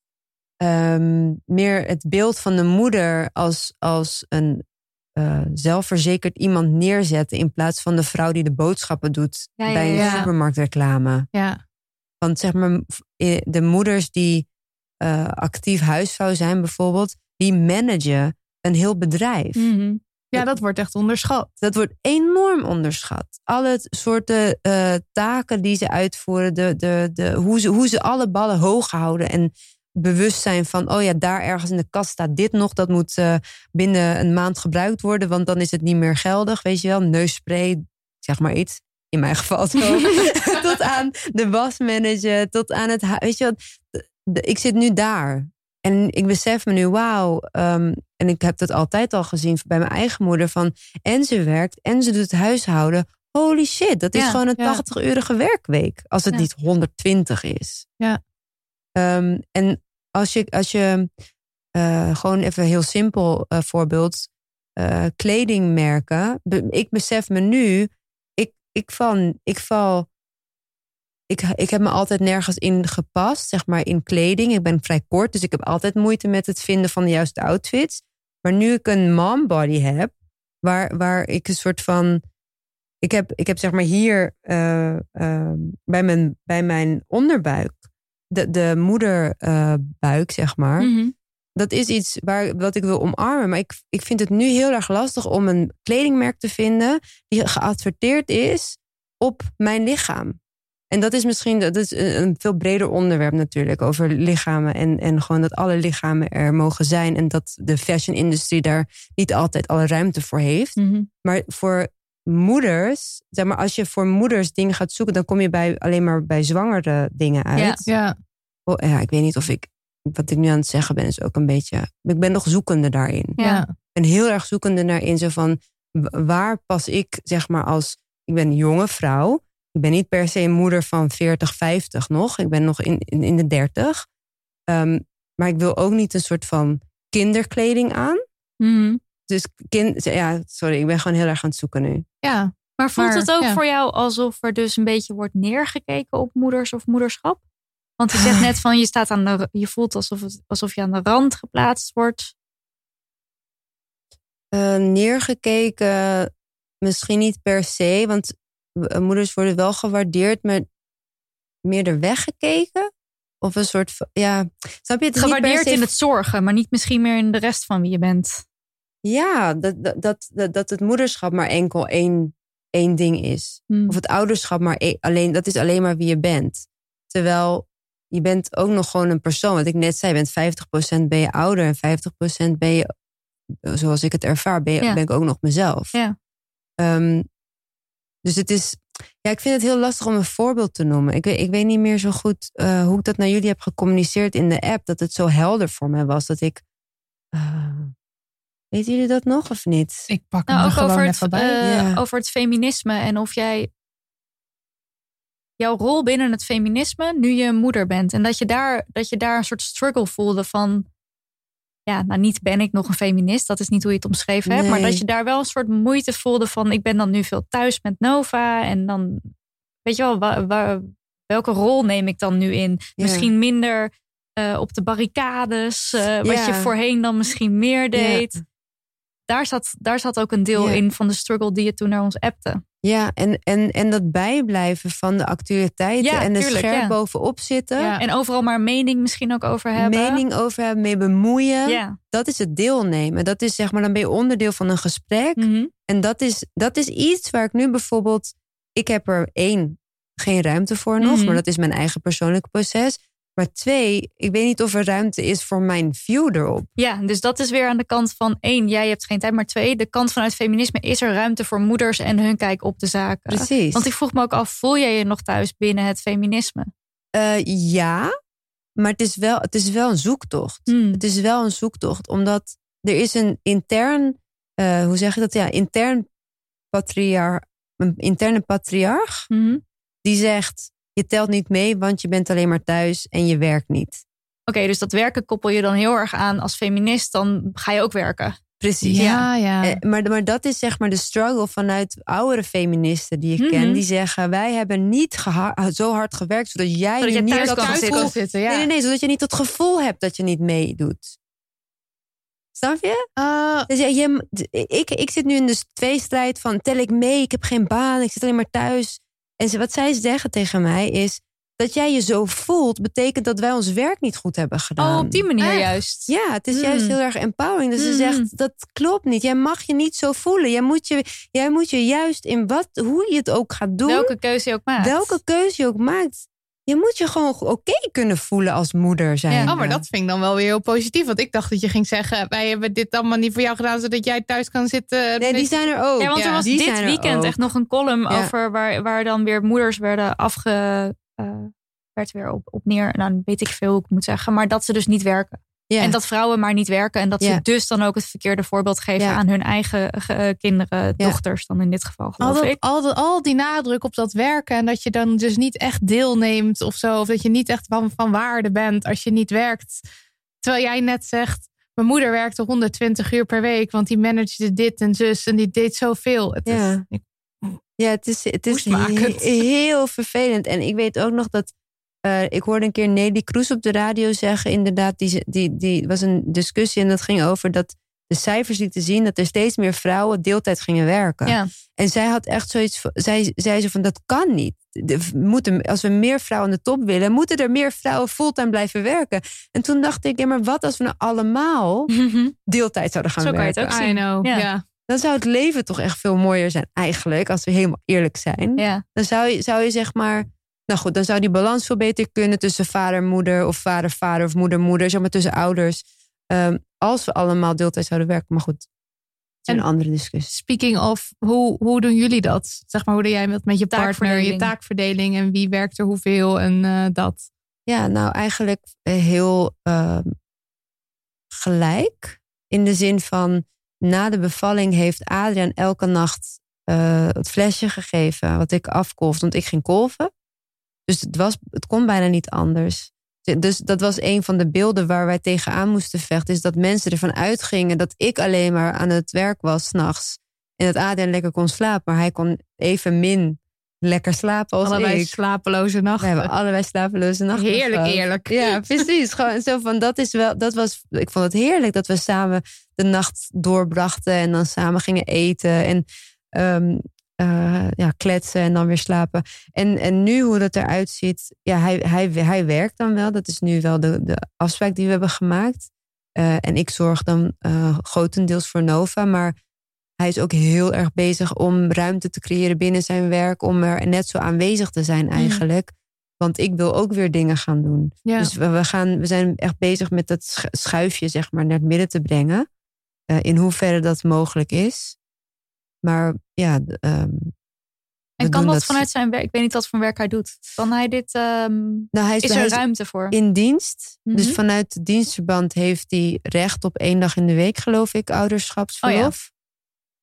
Um, meer het beeld van de moeder als, als een uh, zelfverzekerd iemand neerzetten in plaats van de vrouw die de boodschappen doet ja, ja, bij een ja. supermarktreclame. Ja. Want zeg maar, de moeders die uh, actief huisvrouw zijn bijvoorbeeld, die managen een heel bedrijf. Mm-hmm. Ja, dat wordt echt onderschat. Dat wordt enorm onderschat. Alle soorten uh, taken die ze uitvoeren, de, de, de, hoe, ze, hoe ze alle ballen hoog houden en bewust zijn van, oh ja, daar ergens in de kast staat dit nog, dat moet uh, binnen een maand gebruikt worden, want dan is het niet meer geldig, weet je wel, neusspray, zeg maar iets, in mijn geval zo, tot aan de wasmanager, tot aan het, weet je wat, de, de, ik zit nu daar. En ik besef me nu, wauw, um, en ik heb dat altijd al gezien bij mijn eigen moeder, van en ze werkt en ze doet het huishouden. Holy shit, dat is ja, gewoon een ja. tachtig-urige werkweek. Als het ja. niet honderdtwintig is. Ja. Um, en als je, als je uh, gewoon even heel simpel uh, voorbeeld, uh, kledingmerken. Be- ik besef me nu, ik, ik, van, ik val... Ik, ik heb me altijd nergens in gepast, zeg maar in kleding. Ik ben vrij kort, dus ik heb altijd moeite met het vinden van de juiste outfits. Maar nu ik een mom body heb, waar, waar ik een soort van... Ik heb, ik heb zeg maar hier uh, uh, bij, mijn, bij mijn onderbuik, de, de moederbuik, uh, zeg maar. Mm-hmm. Dat is iets waar, wat ik wil omarmen. Maar ik, ik vind het nu heel erg lastig om een kledingmerk te vinden die geadverteerd is op mijn lichaam. En dat is misschien dat is een veel breder onderwerp natuurlijk, over lichamen en, en gewoon dat alle lichamen er mogen zijn en dat de fashion-industrie daar niet altijd alle ruimte voor heeft. Mm-hmm. Maar voor moeders, zeg maar, als je voor moeders dingen gaat zoeken, dan kom je bij, alleen maar bij zwangere dingen uit. Ja. Ja. Oh, ja, ik weet niet of ik, wat ik nu aan het zeggen ben, is ook een beetje, ik ben nog zoekende daarin. Ja. Ik ben heel erg zoekende daarin, zo van, waar pas ik, zeg maar, als, ik ben een jonge vrouw. Ik ben niet per se een moeder van veertig, vijftig nog. Ik ben nog in, in, in de dertig. Um, maar ik wil ook niet een soort van kinderkleding aan. Mm-hmm. Dus kind, ja, sorry, ik ben gewoon heel erg aan het zoeken nu. Ja. Maar voelt Maar, het ook ja. voor jou alsof er dus een beetje wordt neergekeken op moeders of moederschap? Want je zegt net van je staat aan de, je voelt alsof, het, alsof je aan de rand geplaatst wordt. Uh, neergekeken, misschien niet per se, want moeders worden wel gewaardeerd, maar meer er weggekeken? Of een soort van, ja, snap je het? Gewaardeerd niet per se... in het zorgen, maar niet misschien meer in de rest van wie je bent. Ja, dat, dat, dat, dat het moederschap maar enkel één, één ding is. Mm. Of het ouderschap maar één, alleen, dat is alleen maar wie je bent. Terwijl je bent ook nog gewoon een persoon. Wat ik net zei, je bent vijftig procent ben je ouder en vijftig procent ben je, zoals ik het ervaar, ben, je, Ja. ben ik ook nog mezelf. Ja. Um, dus het is, ja, ik vind het heel lastig om een voorbeeld te noemen. Ik weet, ik weet niet meer zo goed uh, hoe ik dat naar jullie heb gecommuniceerd in de app, dat het zo helder voor mij was, dat ik... Uh, weten jullie dat nog of niet? Ik pak Nou, hem er ook gewoon over het, even bij. uh, Ja. over het feminisme en of jij jouw rol binnen het feminisme nu je moeder bent. En dat je daar, dat je daar een soort struggle voelde van... Ja, nou niet ben ik nog een feminist. Dat is niet hoe je het omschreven hebt. Nee. Maar dat je daar wel een soort moeite voelde van... ik ben dan nu veel thuis met Nova. En dan, weet je wel, wa, wa, welke rol neem ik dan nu in? Ja. Misschien minder uh, op de barricades. Uh, wat Ja. je voorheen dan misschien meer deed. Ja. Daar zat, daar zat ook een deel Ja. in van de struggle die je toen naar ons appte. Ja, en, en, en dat bijblijven van de actualiteiten Ja, en er tuurlijk, scherp ja. bovenop zitten. Ja. En overal maar een mening misschien ook over hebben. Mening over hebben, mee bemoeien. Ja. Dat is het deelnemen. Dat is zeg maar, dan ben je onderdeel van een gesprek. Mm-hmm. En dat is, dat is iets waar ik nu bijvoorbeeld... Ik heb er één, geen ruimte voor nog. Mm-hmm. Maar dat is mijn eigen persoonlijke proces. Maar twee, ik weet niet of er ruimte is voor mijn view erop. Ja, dus dat is weer aan de kant van één, jij hebt geen tijd. Maar twee, de kant vanuit feminisme is er ruimte voor moeders en hun kijk op de zaken. Precies. Want ik vroeg me ook af, voel jij je nog thuis binnen het feminisme? Uh, ja, maar het is wel, het is wel een zoektocht. Hmm. Het is wel een zoektocht, omdat er is een intern, uh, hoe zeg je dat? Ja, intern patriarch, een interne patriarch Mm-hmm. die zegt: je telt niet mee, want je bent alleen maar thuis en je werkt niet. Oké, okay, dus dat werken koppel je dan heel erg aan als feminist, dan ga je ook werken. Precies. Ja, ja. Eh, maar, maar dat is zeg maar de struggle vanuit oudere feministen die ik Mm-hmm. ken. Die zeggen, wij hebben niet geha- zo hard gewerkt zodat jij Zodat nu je niet thuis dat kan gevoel- zitten. zitten. Ja. Nee, nee, nee, zodat je niet het gevoel hebt dat je niet meedoet. Snap je? Uh, Dus ja, je, ik, ik zit nu in de tweestrijd van tel ik mee, ik heb geen baan, ik zit alleen maar thuis. En ze, wat zij zeggen tegen mij is dat jij je zo voelt, betekent dat wij ons werk niet goed hebben gedaan. Oh, op die manier Echt? juist. Ja, het is Mm. juist heel erg empowering. Dus ze Mm. zegt, dat klopt niet. Jij mag je niet zo voelen. Jij moet je, jij moet je juist in wat, hoe je het ook gaat doen, Welke keuze je ook maakt. welke keuze je ook maakt, je moet je gewoon oké okay kunnen voelen als moeder zijn. Ja. oh, maar dat vind ik dan wel weer heel positief. Want ik dacht dat je ging zeggen, wij hebben dit allemaal niet voor jou gedaan, zodat jij thuis kan zitten. Nee, die zijn er ook. Ja, want Ja, er was die dit zijn er weekend ook. echt nog een column Ja. over waar, waar dan weer moeders werden afge... Uh, werd weer op, op neer, nou weet ik veel hoe ik moet zeggen, maar dat ze dus niet werken. Ja. En dat vrouwen maar niet werken en dat Ja. ze dus dan ook het verkeerde voorbeeld geven Ja. aan hun eigen uh, kinderen, Ja. dochters dan in dit geval, geloof Al, dat, ik. al, de, al die nadruk op dat werken en dat je dan dus niet echt deelneemt of zo. Of dat je niet echt van, van waarde bent als je niet werkt. Terwijl jij net zegt, mijn moeder werkte honderdtwintig uur per week, want die managede dit en zus en die deed zoveel. Het Ja. is, ik, Ja, het is, het is Woestmakend. he- heel vervelend. En ik weet ook nog dat... Uh, ik hoorde een keer Nelly Kroes op de radio zeggen... inderdaad, die, die, die was een discussie... en dat ging over dat de cijfers lieten zien... dat er steeds meer vrouwen deeltijd gingen werken. Ja. En zij had echt zoiets... van- zij zei zo van, dat kan niet. De, moeten, als we meer vrouwen aan de top willen... moeten er meer vrouwen fulltime blijven werken. En toen dacht ik, ja, maar wat als we nou allemaal... deeltijd zouden gaan Zo kan je het werken? ook I zien. know, Ja. ja. Dan zou het leven toch echt veel mooier zijn eigenlijk... als we helemaal eerlijk zijn. Ja. Dan zou je, zou je zeg maar... Nou goed, dan zou die balans veel beter kunnen... tussen vader en moeder of vader vader of moeder moeder. Zeg maar tussen ouders. Um, als we allemaal deeltijd zouden werken. Maar goed, het is En- een andere discussie. Speaking of, hoe, hoe doen jullie dat? Zeg maar, hoe doe jij dat met je partner, je Taakverdeling. taakverdeling en wie werkt er hoeveel en uh, dat? Ja, nou eigenlijk heel um, gelijk. In de zin van... na de bevalling heeft Adriaan elke nacht... Uh, het flesje gegeven wat ik afkolfde, want ik ging kolven. Dus het, was, het kon bijna niet anders. Dus dat was een van de beelden waar wij tegenaan moesten vechten. Is dat mensen ervan uitgingen dat ik alleen maar aan het werk was 's nachts. En dat Adriaan lekker kon slapen. Maar hij kon evenmin lekker slapen als Allebei ik. slapeloze We nachten. hebben allebei slapeloze nachten Heerlijk gehad. eerlijk. Ja, precies. Gewoon zo van, dat is wel, dat was, ik vond het heerlijk dat we samen de nacht doorbrachten. En dan samen gingen eten. En Um, uh, ja, kletsen en dan weer slapen. En, en nu hoe dat eruit ziet... Ja, hij, hij, hij werkt dan wel. Dat is nu wel de, de afspraak die we hebben gemaakt. Uh, en ik zorg dan uh, grotendeels voor Nova. Maar hij is ook heel erg bezig om ruimte te creëren binnen zijn werk. Om er net zo aanwezig te zijn eigenlijk. Mm. Want ik wil ook weer dingen gaan doen. Ja. Dus we, we, gaan, we zijn echt bezig met dat schuifje zeg maar, naar het midden te brengen. Uh, in hoeverre dat mogelijk is. Maar ja... Um, en kan dat, dat vanuit zijn werk? Ik weet niet wat voor werk hij doet. Kan hij dit... Um, nou, hij is, is er hij is ruimte voor? In dienst. Mm-hmm. Dus vanuit het dienstverband heeft hij recht op één dag in de week, geloof ik, ouderschapsverlof.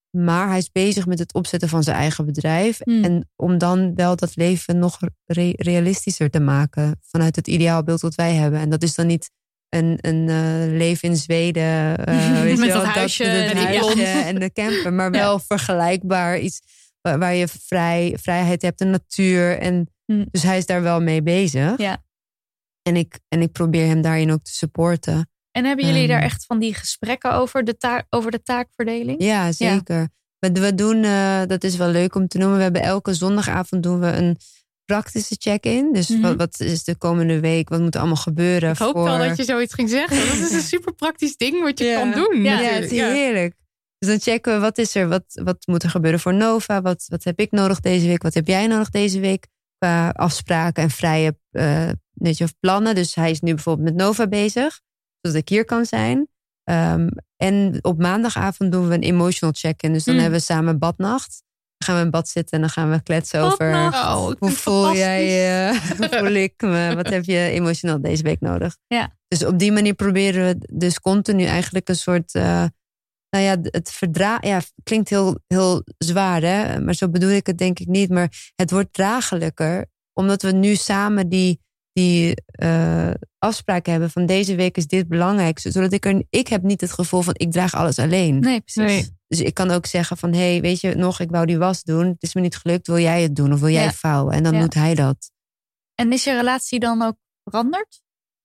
Maar hij is bezig met het opzetten van zijn eigen bedrijf. Hmm. En om dan wel dat leven nog re- realistischer te maken. Vanuit het ideaalbeeld wat wij hebben. En dat is dan niet een, een uh, leven in Zweden. Uh, weet Met je wel, dat huisje dat, en het die huisje blond. en de camper. Maar wel Ja. vergelijkbaar. Iets waar, waar je vrij, vrijheid hebt, de natuur. En, Hmm. Dus hij is daar wel mee bezig. Ja. En, ik, en ik probeer hem daarin ook te supporten. En hebben jullie Um, daar echt van die gesprekken over de, taak, over de taakverdeling? Ja, zeker. We, we doen, uh, dat is wel leuk om te noemen. We hebben elke zondagavond doen we een praktische check-in. Dus Mhm. wat, wat is de komende week? Wat moet er allemaal gebeuren? Ik hoop voor... wel dat je zoiets ging zeggen. Dat is een super praktisch ding wat je Ja. kan doen. Ja, Ja, natuurlijk. het is heerlijk. Dus dan checken we wat is er, wat, wat moet er gebeuren voor Nova? Wat, wat heb ik nodig deze week? Wat heb jij nodig deze week? Qua afspraken en vrije uh, weet je, of plannen. Dus hij is nu bijvoorbeeld met Nova bezig. Zodat ik hier kan zijn. Um, en op maandagavond doen we een emotional check-in. Dus dan Mm. hebben we samen badnacht. Dan gaan we in bad zitten en dan gaan we kletsen over... Badnacht. Oh, ik vind Hoe het voel fantastisch. jij je? Hoe voel ik me? Wat heb je emotioneel deze week nodig? Ja. Dus op die manier proberen we dus continu eigenlijk een soort... Uh, nou ja, het verdragen... Ja, klinkt heel, heel zwaar, hè? Maar zo bedoel ik het denk ik niet. Maar het wordt draaglijker. Omdat we nu samen die, die uh, afspraken hebben van deze week is dit belangrijk. Zodat ik er... Ik heb niet het gevoel van ik draag alles alleen. Nee, precies. Nee. Dus ik kan ook zeggen van, hé, hey, weet je nog, ik wou die was doen. Het is me niet gelukt, wil jij het doen of wil jij Ja. vouwen? En dan Ja. doet hij dat. En is je relatie dan ook veranderd?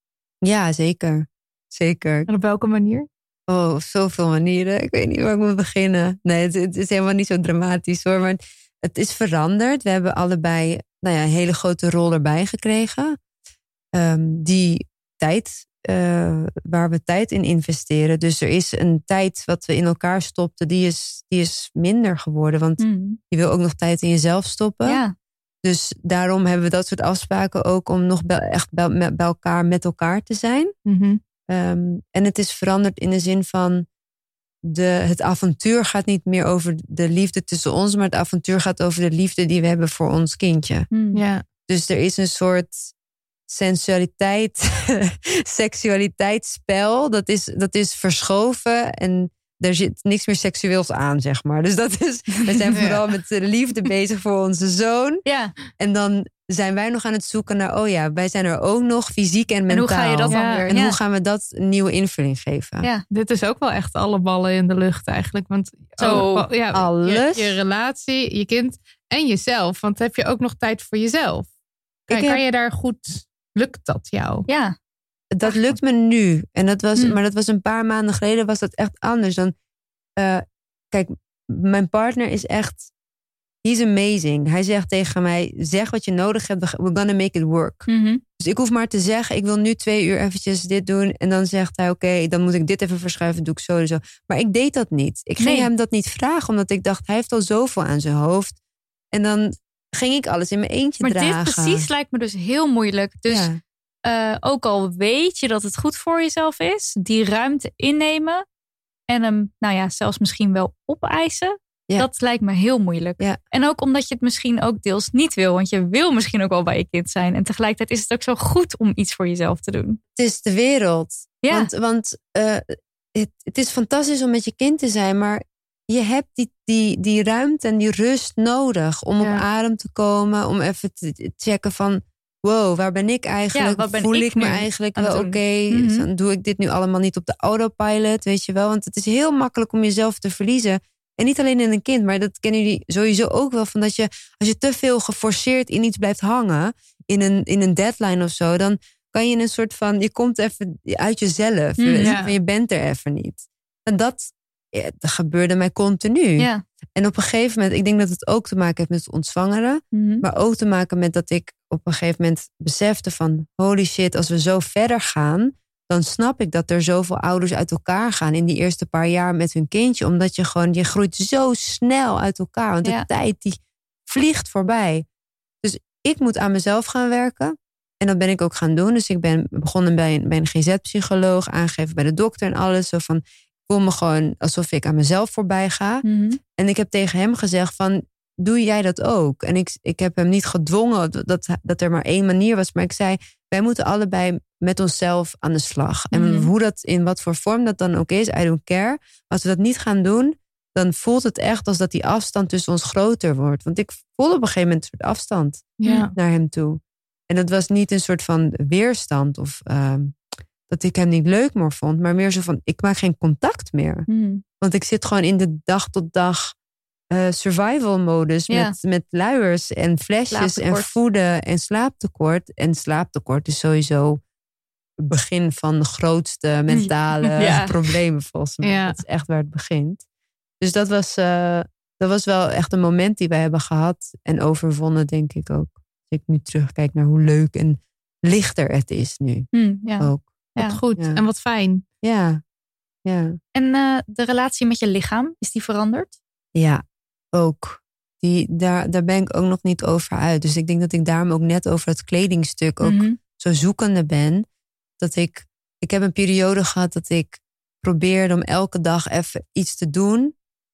Ja, zeker. Zeker. En op welke manier? Oh, op zoveel manieren. Ik weet niet waar ik moet beginnen. Nee, het, het is helemaal niet zo dramatisch hoor. Maar het is veranderd. We hebben allebei nou ja, een hele grote rol erbij gekregen. Um, die tijd, uh, waar we tijd in investeren. Dus er is een tijd wat we in elkaar stopten, die is, die is minder geworden. Want Hmm. je wil ook nog tijd in jezelf stoppen. Ja. Dus daarom hebben we dat soort afspraken ook om nog bij, echt bij, bij elkaar met elkaar te zijn. Mm-hmm. Um, en het is veranderd in de zin van de, het avontuur gaat niet meer over de liefde tussen ons, maar het avontuur gaat over de liefde die we hebben voor ons kindje. Hmm. Ja. Dus er is een soort sensualiteit, seksualiteitsspel. Dat is, dat is verschoven en er zit niks meer seksueels aan, zeg maar. Dus dat is, we zijn vooral ja. met de liefde bezig voor onze zoon. Ja. En dan zijn wij nog aan het zoeken naar, oh ja, wij zijn er ook nog fysiek en mentaal. En hoe ga je dat dan ja. weer? En ja. hoe gaan we dat een nieuwe invulling geven? Ja. Dit is ook wel echt alle ballen in de lucht eigenlijk. Want Zo, oh, ja, alles. Je, je relatie, je kind en jezelf. Want heb je ook nog tijd voor jezelf? Kan, heb... kan je daar goed... Lukt dat jou? Ja. Dat lukt me nu. En dat was, Hmm. Maar dat was een paar maanden geleden was dat echt anders. Dan, uh, kijk, mijn partner is echt... He's amazing. Hij zegt tegen mij, zeg wat je nodig hebt. We're gonna make it work. Mm-hmm. Dus ik hoef maar te zeggen, ik wil nu twee uur eventjes dit doen. En dan zegt hij, oké, okay, dan moet ik dit even verschuiven. Doe ik zo en zo. Maar ik deed dat niet. Ik ging nee. hem dat niet vragen. Omdat ik dacht, hij heeft al zoveel aan zijn hoofd. En dan ging ik alles in mijn eentje maar dragen. Maar dit precies lijkt me dus heel moeilijk. Dus ja. uh, ook al weet je dat het goed voor jezelf is. Die ruimte innemen. En hem, nou ja, zelfs misschien wel opeisen. Ja. Dat lijkt me heel moeilijk. Ja. En ook omdat je het misschien ook deels niet wil. Want je wil misschien ook wel bij je kind zijn. En tegelijkertijd is het ook zo goed om iets voor jezelf te doen. Het is de wereld. Ja. Want, want uh, het, het is fantastisch om met je kind te zijn. Maar je hebt die, die, die ruimte en die rust nodig. Om ja. op adem te komen. Om even te checken van... Wow, waar ben ik eigenlijk? Ja, ben Voel ik, ik me eigenlijk wel oké? Okay? Mm-hmm. Dan doe ik dit nu allemaal niet op de autopilot, weet je wel? Want het is heel makkelijk om jezelf te verliezen. En niet alleen in een kind, maar dat kennen jullie sowieso ook wel. Van dat je, als je te veel geforceerd in iets blijft hangen, in een, in een deadline of zo, dan kan je in een soort van, je komt even uit jezelf. Mm, ja. Je bent er even niet. En dat, ja, dat gebeurde mij continu. Ja. En op een gegeven moment, ik denk dat het ook te maken heeft met het ontzwangeren. Mm-hmm. Maar ook te maken met dat ik op een gegeven moment besefte van, holy shit, als we zo verder gaan, dan snap ik dat er zoveel ouders uit elkaar gaan in die eerste paar jaar met hun kindje. Omdat je gewoon, je groeit zo snel uit elkaar. Want de ja. tijd die vliegt voorbij. Dus ik moet aan mezelf gaan werken. En dat ben ik ook gaan doen. Dus ik ben begonnen bij een, bij een G Z-psycholoog, aangegeven bij de dokter en alles. Zo van, ik voel me gewoon alsof ik aan mezelf voorbij ga. Mm-hmm. En ik heb tegen hem gezegd van, doe jij dat ook? En ik, ik heb hem niet gedwongen dat, dat er maar één manier was. Maar ik zei, wij moeten allebei met onszelf aan de slag. En mm-hmm. hoe dat, in wat voor vorm dat dan ook is, I don't care. Als we dat niet gaan doen, dan voelt het echt als dat die afstand tussen ons groter wordt. Want ik voelde op een gegeven moment een soort afstand Ja. naar hem toe. En dat was niet een soort van weerstand of uh, dat ik hem niet leuk meer vond, maar meer zo van, ik maak geen contact meer. Mm. Want ik zit gewoon in de dag tot dag uh, survival modus Ja. met, met luiers en flesjes en Slaaptekort. voeden en slaaptekort. En slaaptekort is sowieso het begin van de grootste mentale Ja. problemen volgens mij. Ja. Dat is echt waar het begint. Dus dat was, uh, dat was wel echt een moment die wij hebben gehad en overwonnen, denk ik ook. Als ik nu terugkijk naar hoe leuk en lichter het is nu Mm, ja. ook. Wat Ja. goed Ja. en wat fijn. Ja, ja. En uh, de relatie met je lichaam, is die veranderd? Ja, ook. Die, daar, daar ben ik ook nog niet over uit. Dus ik denk dat ik daarom ook net over het kledingstuk ook Mhm. zo zoekende ben. Dat ik, ik heb een periode gehad dat ik probeerde om elke dag even iets te doen.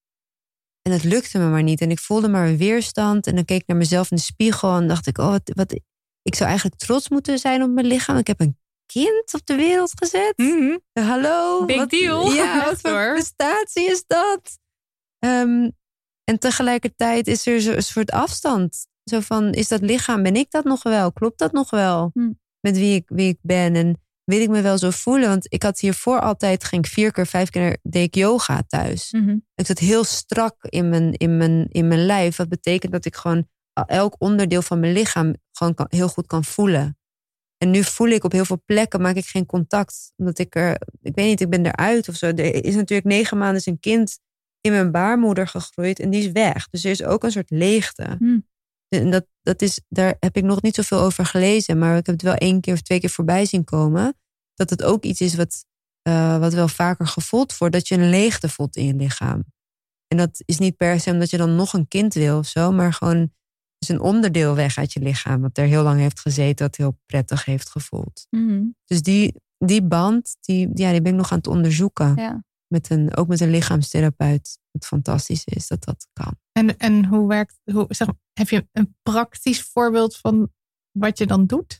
En het lukte me maar niet. En ik voelde maar een weerstand. En dan keek ik naar mezelf in de spiegel en dacht ik, oh, wat, wat, ik zou eigenlijk trots moeten zijn op mijn lichaam. Ik heb een kind op de wereld gezet. Mm-hmm. Hallo. Big wat, deal. Ja, wat voor Hoor. prestatie is dat? Um, en tegelijkertijd is er zo een soort afstand. Zo van, is dat lichaam, ben ik dat nog wel? Klopt dat nog wel? Hm. Met wie ik, wie ik ben? En wil ik me wel zo voelen? Want ik had hiervoor altijd, ging ik vier keer, vijf keer, deed ik yoga thuis. Mm-hmm. Ik zat heel strak in mijn, in mijn, in mijn lijf. Wat betekent dat ik gewoon elk onderdeel van mijn lichaam gewoon kan, heel goed kan voelen. En nu voel ik op heel veel plekken, maak ik geen contact. Omdat ik er, ik weet niet, ik ben eruit of zo. Er is natuurlijk negen maanden een kind in mijn baarmoeder gegroeid en die is weg. Dus er is ook een soort leegte. Hmm. En dat, dat is, daar heb ik nog niet zoveel over gelezen, maar ik heb het wel één keer of twee keer voorbij zien komen. Dat het ook iets is wat, uh, wat wel vaker gevoeld wordt, dat je een leegte voelt in je lichaam. En dat is niet per se omdat je dan nog een kind wil of zo, maar gewoon is een onderdeel weg uit je lichaam, wat er heel lang heeft gezeten, wat heel prettig heeft gevoeld. Mm-hmm. Dus die, die band, die, ja, die ben ik nog aan het onderzoeken. Ja. Met een, ook met een lichaamstherapeut. Wat fantastisch is dat dat kan. En, en hoe werkt, hoe, zeg, heb je een praktisch voorbeeld van wat je dan doet?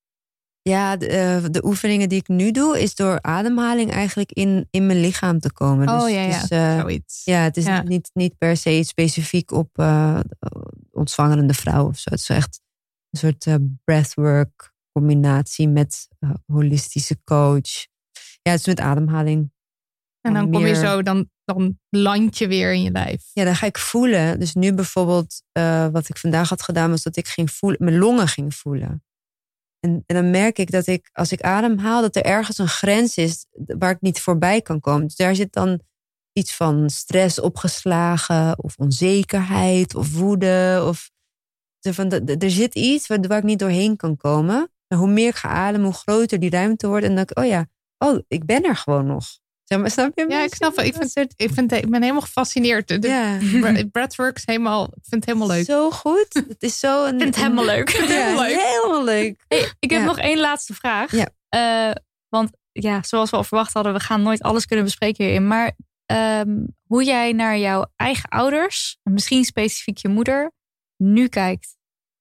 Ja, de, de oefeningen die ik nu doe, is door ademhaling eigenlijk in, in mijn lichaam te komen. Oh dus, ja, ja, dus, uh, zoiets. Ja, het is Ja. Niet, niet per se iets specifiek op uh, ontzwangerende vrouw of zo. Het is echt een soort uh, breathwork combinatie met uh, holistische coach. Ja, het is met ademhaling. En dan kom je meer- zo, dan, dan land je weer in je lijf. Ja, dan ga ik voelen. Dus nu bijvoorbeeld, uh, wat ik vandaag had gedaan, was dat ik ging voelen, mijn longen ging voelen. En, en dan merk ik dat ik, als ik ademhaal, dat er ergens een grens is waar ik niet voorbij kan komen. Dus daar zit dan iets van stress opgeslagen, of onzekerheid, of woede. Of, van, er zit iets waar, waar ik niet doorheen kan komen. En hoe meer ik ga ademen, hoe groter die ruimte wordt. En dan denk ik, oh ja, oh, ik ben er gewoon nog. Zeg maar, snap je? Ja, ik snap het. Ik, vind, ik, vind, ik ben helemaal gefascineerd. De, Ja. breathwork is helemaal, ik vind het helemaal leuk. Zo goed. Het is zo een, Ik vind het helemaal leuk. Ja, Helemaal leuk. helemaal leuk. Hey, ik heb Ja. nog één laatste vraag. Ja. Uh, want ja, zoals we al verwacht hadden, we gaan nooit alles kunnen bespreken hierin. Maar um, hoe jij naar jouw eigen ouders, en misschien specifiek je moeder, nu kijkt.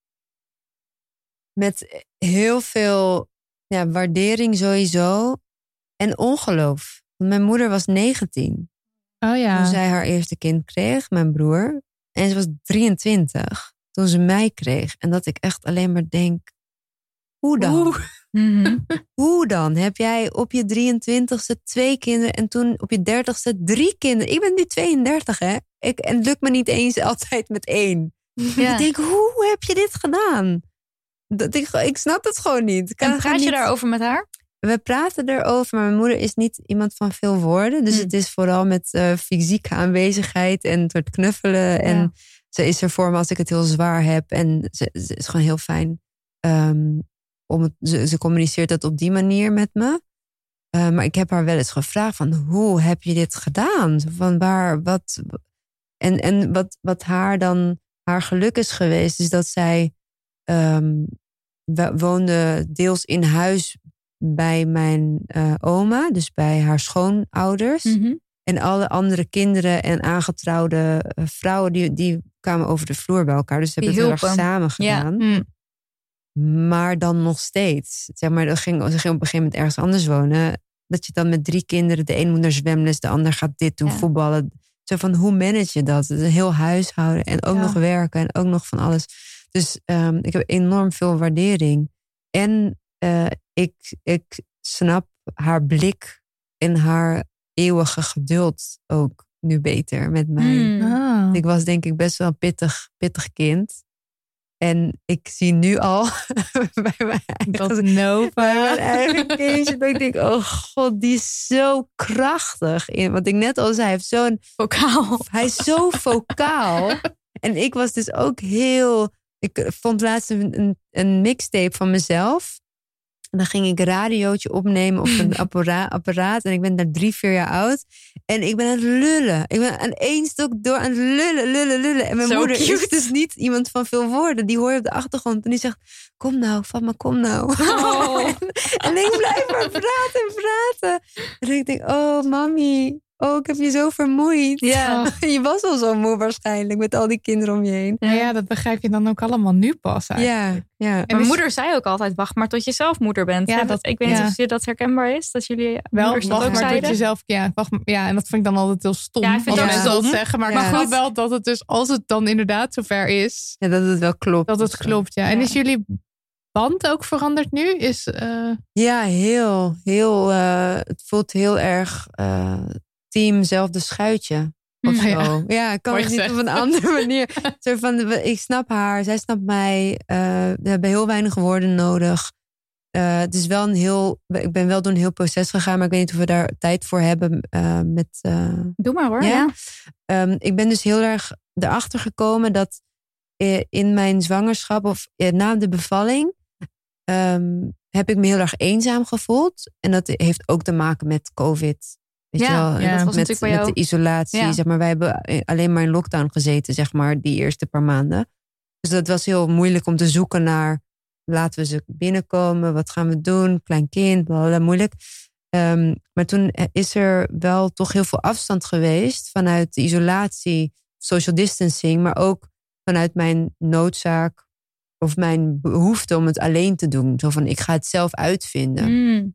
Met heel veel ja, waardering sowieso. En ongeloof. Want mijn moeder was negentien. Oh ja. Toen zij haar eerste kind kreeg, mijn broer. En ze was drieëntwintig. Toen ze mij kreeg. En dat ik echt alleen maar denk, hoe dan? Oeh. Mm-hmm. Hoe dan? Heb jij op je drieëntwintigste twee kinderen en toen op je dertigste drie kinderen? Ik ben nu tweeëndertig, hè? Ik, en het lukt me niet eens altijd met één. Ja. Ik denk, hoe heb je dit gedaan? Dat ik, ik snap het gewoon niet. Ik kan En het praat je niet... daarover met haar? We praten erover, maar mijn moeder is niet iemand van veel woorden. Dus Hmm. het is vooral met uh, fysieke aanwezigheid en het soort knuffelen. En Ja. ze is er voor me als ik het heel zwaar heb. En ze, ze is gewoon heel fijn. Um, om het, ze, ze communiceert dat op die manier met me. Uh, maar ik heb haar wel eens gevraagd van, hoe heb je dit gedaan? Van waar, wat... En, en wat, wat haar dan, haar geluk is geweest, is dat zij um, woonde deels in huis bij mijn uh, oma, dus bij haar schoonouders. Mm-hmm. En alle andere kinderen en aangetrouwde uh, vrouwen, die, die kwamen over de vloer bij elkaar. Dus ze hebben Die het heel erg hielpen. samen gedaan. Hm. Maar dan nog steeds. Zeg maar, dat ging, ze ging op een gegeven moment ergens anders wonen. Dat je dan met drie kinderen, de een moet naar zwemles, de ander gaat dit doen, Ja. voetballen. Zo van, hoe manage je dat? Een heel huishouden en ook Ja. nog werken en ook nog van alles. Dus um, ik heb enorm veel waardering. En uh, ik, ik snap haar blik en haar eeuwige geduld ook nu beter met mij. Mm. Ah. Ik was denk ik best wel een pittig, pittig kind. En ik zie nu al bij mijn Dat eigen, Nova. bij mijn eigen kindje. Dat ik denk, oh god, die is zo krachtig. In, wat ik net al zei, hij heeft zo'n... Vokaal. Hij is zo vocaal. En ik was dus ook heel... Ik vond laatst een, een, een mixtape van mezelf. En dan ging ik een radiootje opnemen op een appara- apparaat. En ik ben daar drie, vier jaar oud. En ik ben aan het lullen. Ik ben aan één stuk door aan het lullen, lullen, lullen. En mijn Zo moeder cute. is dus niet iemand van veel woorden. Die hoor je op de achtergrond. En die zegt, kom nou, Fatma, kom nou. Oh. en, en ik blijf maar praten en praten. En ik denk, oh mami. Oh, ik heb je zo vermoeid. Ja. Je was al zo moe waarschijnlijk met al die kinderen om je heen. Ja, ja, dat begrijp je dan ook allemaal nu pas eigenlijk. Ja, ja. En Mijn is- moeder zei ook altijd, wacht maar tot je zelf moeder bent. Ja, Hè, dat- ik weet niet ja. of je dat herkenbaar is. Dat jullie Wel, moeders dat wacht ook maar tot zeiden. jezelf. Ja, wacht, maar- ja, en dat vind ik dan altijd heel stom. Ja, ik vind als het ook mensen dat stom. zeggen. Maar Ja. ik snap wel dat het dus, als het dan inderdaad zover is, Ja, dat het wel klopt. dat het of zo. klopt. Ja. En Ja. is jullie band ook veranderd nu? Is, uh, Ja, heel. heel uh, het voelt heel erg uh, team zelfde schuitje. Of Ja. zo. Ja, ik kan Mooi het niet gezegd. op een andere manier. Zo van, we- ik snap haar, zij snapt mij. Uh, we hebben heel weinig woorden nodig. Uh, het is wel een heel. Ik ben wel door een heel proces gegaan, maar ik weet niet of we daar tijd voor hebben. Uh, met, uh, Doe maar hoor. Ja? Ja. Um, ik ben dus heel erg erachter gekomen dat in mijn zwangerschap of na de bevalling um, heb ik me heel erg eenzaam gevoeld. En dat heeft ook te maken met COVID. Weet Ja, je wel? ja, dat was met, natuurlijk bij met jou. de isolatie. Ja. Zeg maar, wij hebben alleen maar in lockdown gezeten, zeg maar, die eerste paar maanden. Dus dat was heel moeilijk om te zoeken naar, laten we ze binnenkomen, wat gaan we doen, klein kind, blablabla, moeilijk. Um, maar toen is er wel toch heel veel afstand geweest vanuit de isolatie, social distancing, maar ook vanuit mijn noodzaak of mijn behoefte om het alleen te doen. Zo van, ik ga het zelf uitvinden. Mm.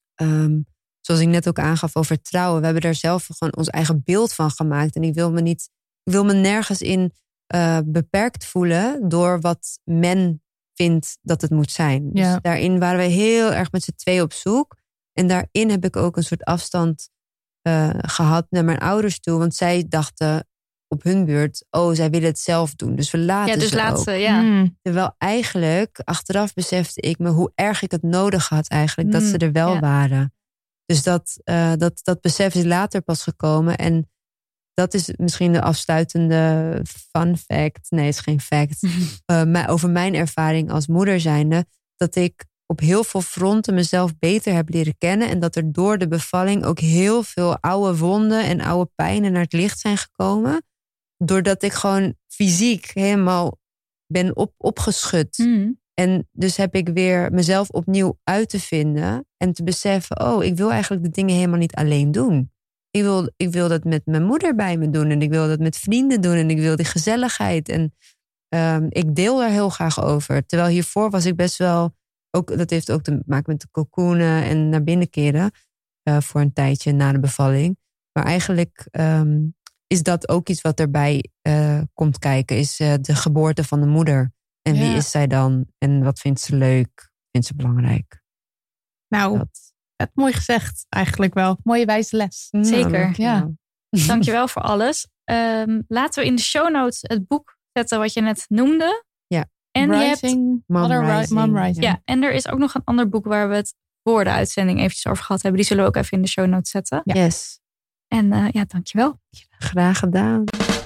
Um, zoals ik net ook aangaf over trouwen. We hebben daar zelf gewoon ons eigen beeld van gemaakt. En ik wil me niet, ik wil me nergens in uh, beperkt voelen door wat men vindt dat het moet zijn. Ja. Dus daarin waren we heel erg met z'n twee op zoek. En daarin heb ik ook een soort afstand uh, gehad naar mijn ouders toe. Want zij dachten op hun beurt, oh, zij willen het zelf doen. Dus we laten Ja, dus ze laat ook. ze, ja. mm, Terwijl eigenlijk, achteraf besefte ik me hoe erg ik het nodig had eigenlijk. Dat Mm, ze er wel ja. waren. Dus dat, uh, dat, dat besef is later pas gekomen. En dat is misschien de afsluitende fun fact. Nee, het is geen fact. uh, maar over mijn ervaring als moeder zijnde. Dat ik op heel veel fronten mezelf beter heb leren kennen. En dat er door de bevalling ook heel veel oude wonden en oude pijnen naar het licht zijn gekomen. Doordat ik gewoon fysiek helemaal ben op, opgeschud. Mm. En dus heb ik weer mezelf opnieuw uit te vinden. En te beseffen, oh, ik wil eigenlijk de dingen helemaal niet alleen doen. Ik wil, ik wil dat met mijn moeder bij me doen. En ik wil dat met vrienden doen. En ik wil die gezelligheid. En um, ik deel daar heel graag over. Terwijl hiervoor was ik best wel, ook, dat heeft ook te maken met de cocoonen en naar binnen keren. Uh, voor een tijdje na de bevalling. Maar eigenlijk um, is dat ook iets wat erbij uh, komt kijken. Is uh, de geboorte van de moeder. En wie Ja. is zij dan? En wat vindt ze leuk? Vindt ze belangrijk? nou, Dat. het mooi gezegd eigenlijk wel. Mooie wijze les. Zeker, Nou, ja. Dankjewel voor alles. Um, laten we in de show notes het boek zetten wat je net noemde. Ja. En je hebt, Rising, Mom Mother Ri- Rising. Mom Rising. ja, en er is ook nog een ander boek waar we het voor de uitzending eventjes over gehad hebben. Die zullen we ook even in de show notes zetten. Ja. Yes, En uh, ja, dankjewel. graag gedaan.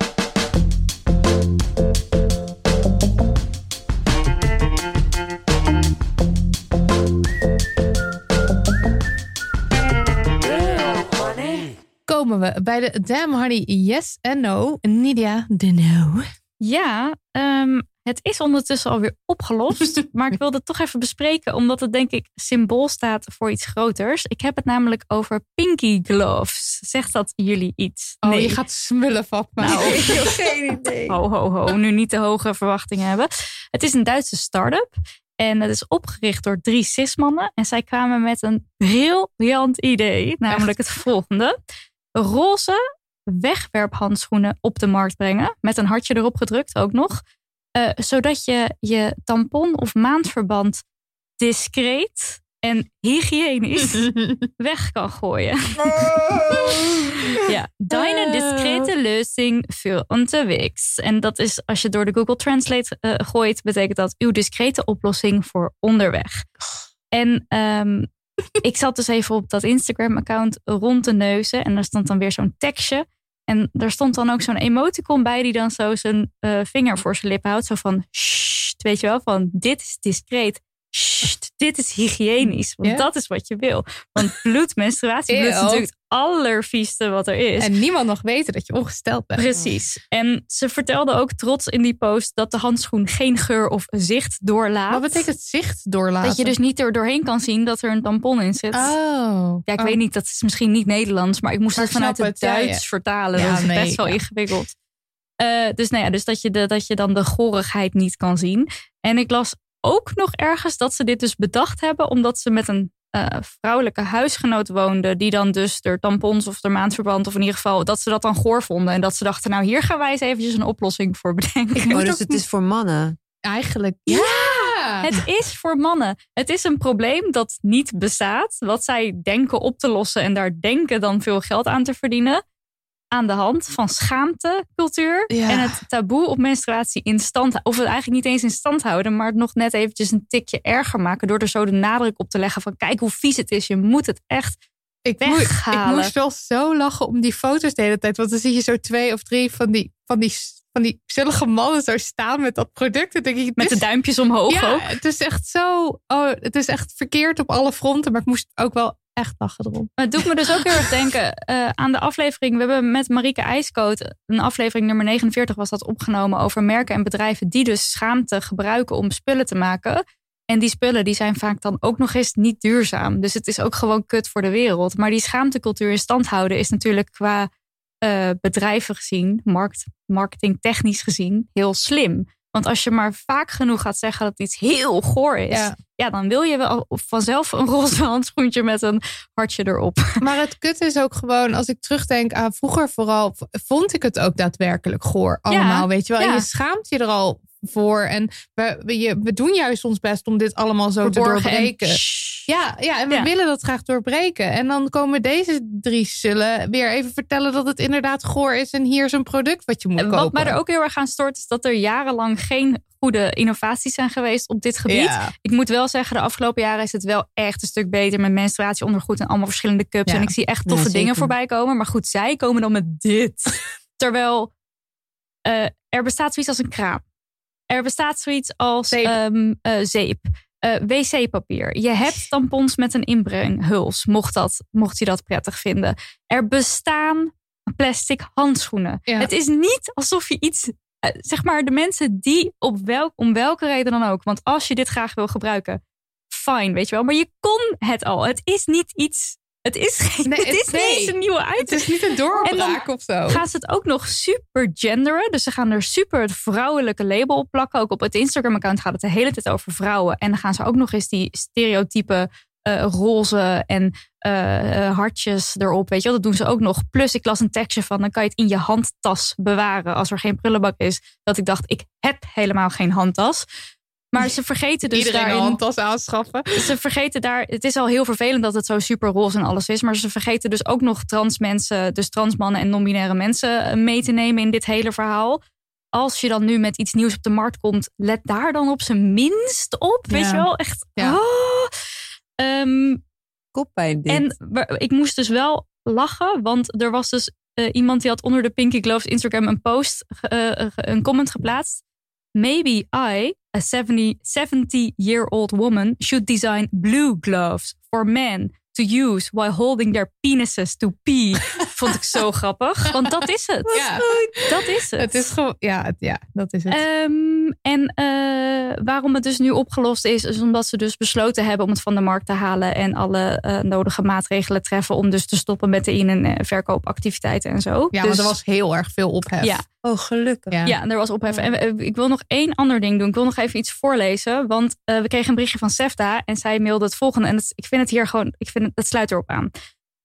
Komen we bij de Damn Honey Yes en No. Nidia de No. Ja, um, het is ondertussen alweer opgelost. Maar ik wilde het toch even bespreken. Omdat het denk ik symbool staat voor iets groters. Ik heb het namelijk over pinky gloves. Zegt dat jullie iets? Oh, nee. je gaat smullen, Fatma. Nou, Ik heb geen idee. Ho, ho, ho. Nu niet te hoge verwachtingen hebben. Het is een Duitse start-up. En het is opgericht door drie cismannen. En zij kwamen met een briljant idee. Namelijk het volgende. Roze wegwerphandschoenen op de markt brengen. Met een hartje erop gedrukt ook nog. Uh, zodat je je tampon of maandverband discreet en hygiënisch weg kan gooien. Ja, deine discrete lösing für unterwegs. En dat is, als je door de Google Translate uh, gooit, betekent dat uw discrete oplossing voor onderweg. En um, ik zat dus even op dat Instagram-account rond te neuzen. En er stond dan weer zo'n tekstje. En er stond dan ook zo'n emoticon bij die dan zo zijn uh, vinger voor zijn lippen houdt. Zo van, sst, weet je wel, van dit is discreet. Sst, dit is hygiënisch. Want yeah. dat is wat je wil. Want bloed, menstruatiebloed is natuurlijk het allervieste wat er is. En niemand mag weten dat je ongesteld bent. Precies. En ze vertelde ook trots in die post dat de handschoen geen geur of zicht doorlaat. Wat betekent zicht doorlaten? Dat je dus niet er doorheen kan zien dat er een tampon in zit. Oh. Ja, ik oh. weet niet, dat is misschien niet Nederlands, maar ik moest maar het vanuit het, het Duits ja, ja. vertalen. Ja, dat is nee, best wel ja. ingewikkeld. Uh, dus nou ja, dus dat je, de, dat je dan de gorigheid niet kan zien. En ik las ook nog ergens dat ze dit dus bedacht hebben omdat ze met een uh, vrouwelijke huisgenoot woonden die dan dus er tampons of er maandverband of in ieder geval dat ze dat dan goor vonden en dat ze dachten nou hier gaan wij eens eventjes een oplossing voor bedenken. Oh, dus het is voor mannen? Eigenlijk. Ja, ja, het is voor mannen. Het is een probleem dat niet bestaat, wat zij denken op te lossen en daar denken dan veel geld aan te verdienen. Aan de hand van schaamtecultuur ja. en het taboe op menstruatie in stand of het eigenlijk niet eens in stand houden, maar het nog net eventjes een tikje erger maken door er zo de nadruk op te leggen van kijk hoe vies het is, je moet het echt ik weghalen. Moest, ik moest wel zo lachen om die foto's de hele tijd, want dan zie je zo twee of drie van die van die van die zullige mannen zo staan met dat product. Dan denk ik, met is, de duimpjes omhoog ja, ook. Het is echt zo, oh, het is echt verkeerd op alle fronten, maar ik moest ook wel echt lachen erom. Het doet me dus ook heel erg denken uh, aan de aflevering. We hebben met Marieke IJskoot, een aflevering nummer negenenveertig was dat opgenomen over merken en bedrijven die dus schaamte gebruiken om spullen te maken. En die spullen die zijn vaak dan ook nog eens niet duurzaam. Dus het is ook gewoon kut voor de wereld. Maar die schaamtecultuur in stand houden is natuurlijk qua uh, bedrijven gezien, markt, marketingtechnisch gezien, heel slim. Want als je maar vaak genoeg gaat zeggen dat iets heel goor is, ja. ja, dan wil je wel vanzelf een roze handschoentje met een hartje erop. Maar het kut is ook gewoon, als ik terugdenk aan vroeger vooral, vond ik het ook daadwerkelijk goor allemaal, ja. weet je wel. Ja. En je schaamt je er al voor. En we, we, we doen juist ons best om dit allemaal zo Verborgen te doorbreken. En ja, ja, en we ja. willen dat graag doorbreken. En dan komen deze drie zullen weer even vertellen dat het inderdaad goor is en hier is een product wat je moet en kopen. Wat mij er ook heel erg aan stoort is dat er jarenlang geen goede innovaties zijn geweest op dit gebied. Ja. Ik moet wel zeggen, de afgelopen jaren is het wel echt een stuk beter met menstruatieondergoed en allemaal verschillende cups. Ja. En ik zie echt toffe ja, dingen voorbij komen. Maar goed, zij komen dan met dit. Terwijl uh, er bestaat zoiets als een kraam. Er bestaat zoiets als zeep. Um, uh, zeep. Uh, wc-papier. Je hebt tampons met een inbrenghuls, mocht, dat, mocht je dat prettig vinden. Er bestaan plastic handschoenen. Ja. Het is niet alsof je iets, uh, zeg maar de mensen die op welk, om welke reden dan ook, want als je dit graag wil gebruiken, fijn, weet je wel. Maar je kon het al. Het is niet iets. Het is, geen, nee, het is nee. niet eens een nieuwe item. Het is niet een doorbraak of zo. Gaan ze het ook nog super genderen. Dus ze gaan er super het vrouwelijke label op plakken. Ook op het Instagram-account gaat het de hele tijd over vrouwen. En dan gaan ze ook nog eens die stereotype uh, roze en uh, hartjes erop. Weet je wel, dat doen ze ook nog. Plus ik las een tekstje van, dan kan je het in je handtas bewaren als er geen prullenbak is. Dat ik dacht, ik heb helemaal geen handtas. Maar ze vergeten dus Iedereen daarin, een handtas aanschaffen. Ze vergeten daar, het is al heel vervelend dat het zo super roze en alles is. Maar ze vergeten dus ook nog trans mensen, dus transmannen en non-binaire mensen mee te nemen in dit hele verhaal. Als je dan nu met iets nieuws op de markt komt, let daar dan op zijn minst op. Weet ja. je wel, echt. Ja. Oh. Um, Koppijn dit. En ik moest dus wel lachen, want er was dus uh, iemand die had onder de Pinky Gloves Instagram een post, uh, een comment geplaatst. Maybe I, a seventy-year-old woman, should design blue gloves for men to use while holding their penises to pee. Vond ik zo grappig, want dat is het. Ja. Dat is het. Het is gewoon, ja, het, ja, dat is het. Um, en uh, waarom het dus nu opgelost is, is omdat ze dus besloten hebben om het van de markt te halen en alle uh, nodige maatregelen treffen om dus te stoppen met de in- en verkoopactiviteiten en zo. Ja, dus, want er was heel erg veel ophef. Ja. Oh, gelukkig. Ja. ja, er was ophef. En ik wil nog één ander ding doen. Ik wil nog even iets voorlezen. Want uh, we kregen een berichtje van Sefda. En zij mailde het volgende. En het, ik vind het hier gewoon, ik vind het, het sluit erop aan.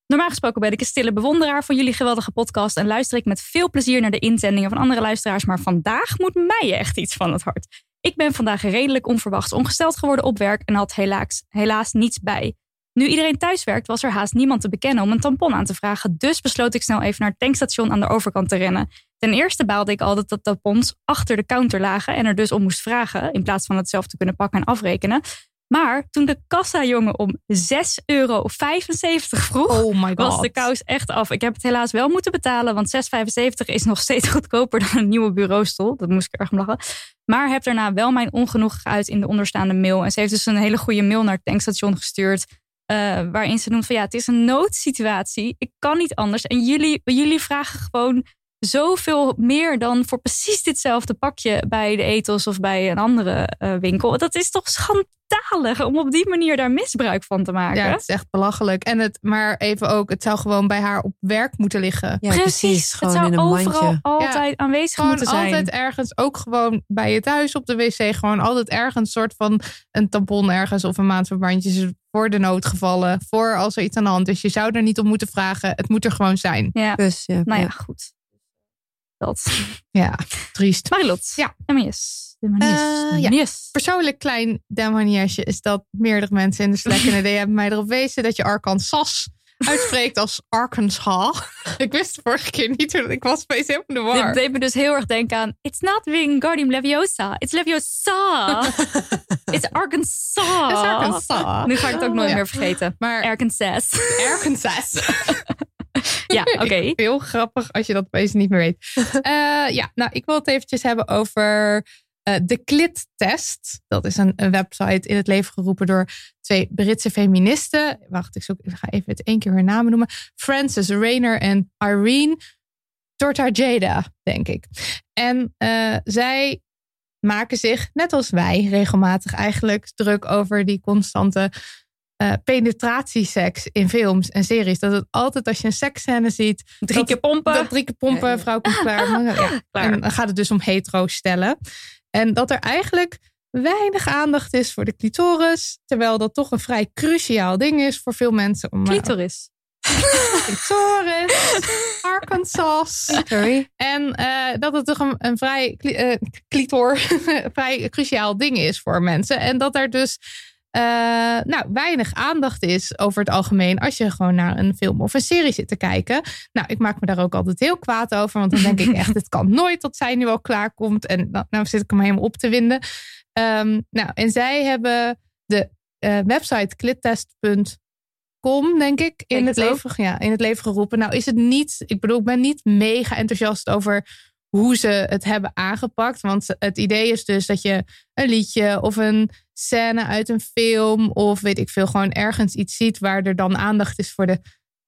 Normaal gesproken ben ik een stille bewonderaar van jullie geweldige podcast en luister ik met veel plezier naar de inzendingen van andere luisteraars, maar vandaag moet mij echt iets van het hart. Ik ben vandaag redelijk onverwachts ongesteld geworden op werk en had helaas, helaas niets bij. Nu iedereen thuis werkt, was er haast niemand te bekennen om een tampon aan te vragen, dus besloot ik snel even naar het tankstation aan de overkant te rennen. Ten eerste baalde ik al dat de tampons achter de counter lagen en er dus om moest vragen, in plaats van het zelf te kunnen pakken en afrekenen. Maar toen de kassajongen om zes euro vijfenzeventig vroeg, oh my God. was de kous echt af. Ik heb het helaas wel moeten betalen, want zes vijfenzeventig is nog steeds goedkoper dan een nieuwe bureaustoel. Dat moest ik erg om lachen. Maar heb daarna wel mijn ongenoegen geuit in de onderstaande mail. En ze heeft dus een hele goede mail naar het tankstation gestuurd. Uh, waarin ze noemt van ja, het is een noodsituatie. Ik kan niet anders. En jullie, jullie vragen gewoon zoveel meer dan voor precies ditzelfde pakje bij de Ethos of bij een andere uh, winkel. Dat is toch schandalig om op die manier daar misbruik van te maken. Ja, het is echt belachelijk. En het, maar even ook, het zou gewoon bij haar op werk moeten liggen. Ja, precies, precies. het Gewoon zou in een overal mandje. altijd Ja, aanwezig Gewoon moeten zijn. altijd ergens, ook gewoon bij je thuis op de wc, gewoon altijd ergens soort van een tampon ergens of een maandverbandje voor de noodgevallen, voor als er iets aan de hand is. Je zou er niet op moeten vragen. Het moet er gewoon zijn. Ja, Dus, ja, nou ja, ja. goed. Dat. Ja, triest. Marilot. Ja. De manies. De manies. Uh, De ja. manies. Persoonlijk klein demoniesje is dat meerdere mensen in de Slack en de D M hebben mij erop wezen dat je Arkansas uitspreekt als Arkansas. Ik wist de vorige keer niet hoe ik was opeens helemaal in de war. Dit deed me dus heel erg denken aan It's not Wingardium Leviosa. It's Leviosa. It's Arkansas. It's Arkansas. Nu ga ik het ook nooit Ja. meer vergeten. Maar Arkansas. Arkansas. Ja, oké. Okay. Heel grappig als je dat opeens niet meer weet. Uh, ja, nou, ik wil het eventjes hebben over uh, de Clit-test. Dat is een, een website in het leven geroepen door twee Britse feministen. Wacht, ik, zoek, ik ga even het één keer hun namen noemen. Frances Rayner en Irene Tortajada, denk ik. En uh, zij maken zich, net als wij, regelmatig eigenlijk druk over die constante Uh, penetratieseks in films en series. Dat het altijd als je een seksscène ziet, Drie keer pompen. Dat drie keer pompen, Ja, ja. vrouw komt klaar. Ja. Klaar. En dan gaat het dus om hetero stellen. En dat er eigenlijk weinig aandacht is voor de clitoris. Terwijl dat toch een vrij cruciaal ding is voor veel mensen. Om, Clitoris. Clitoris. Arkansas. Sorry. En uh, dat het toch een, een vrij uh, clitor, vrij cruciaal ding is voor mensen. En dat er dus Uh, nou, weinig aandacht is over het algemeen als je gewoon naar een film of een serie zit te kijken. Nou, ik maak me daar ook altijd heel kwaad over, want dan denk ik echt, het kan nooit dat zij nu al klaar komt. En dan, nou zit ik hem helemaal op te winden. Um, nou, en zij hebben de uh, website clittest punt com, denk ik, in het, het leven, ja, in het leven geroepen. Nou, is het niet, ik bedoel, ik ben niet mega enthousiast over hoe ze het hebben aangepakt. Want het idee is dus dat je een liedje of een scène uit een film of weet ik veel, gewoon ergens iets ziet waar er dan aandacht is voor de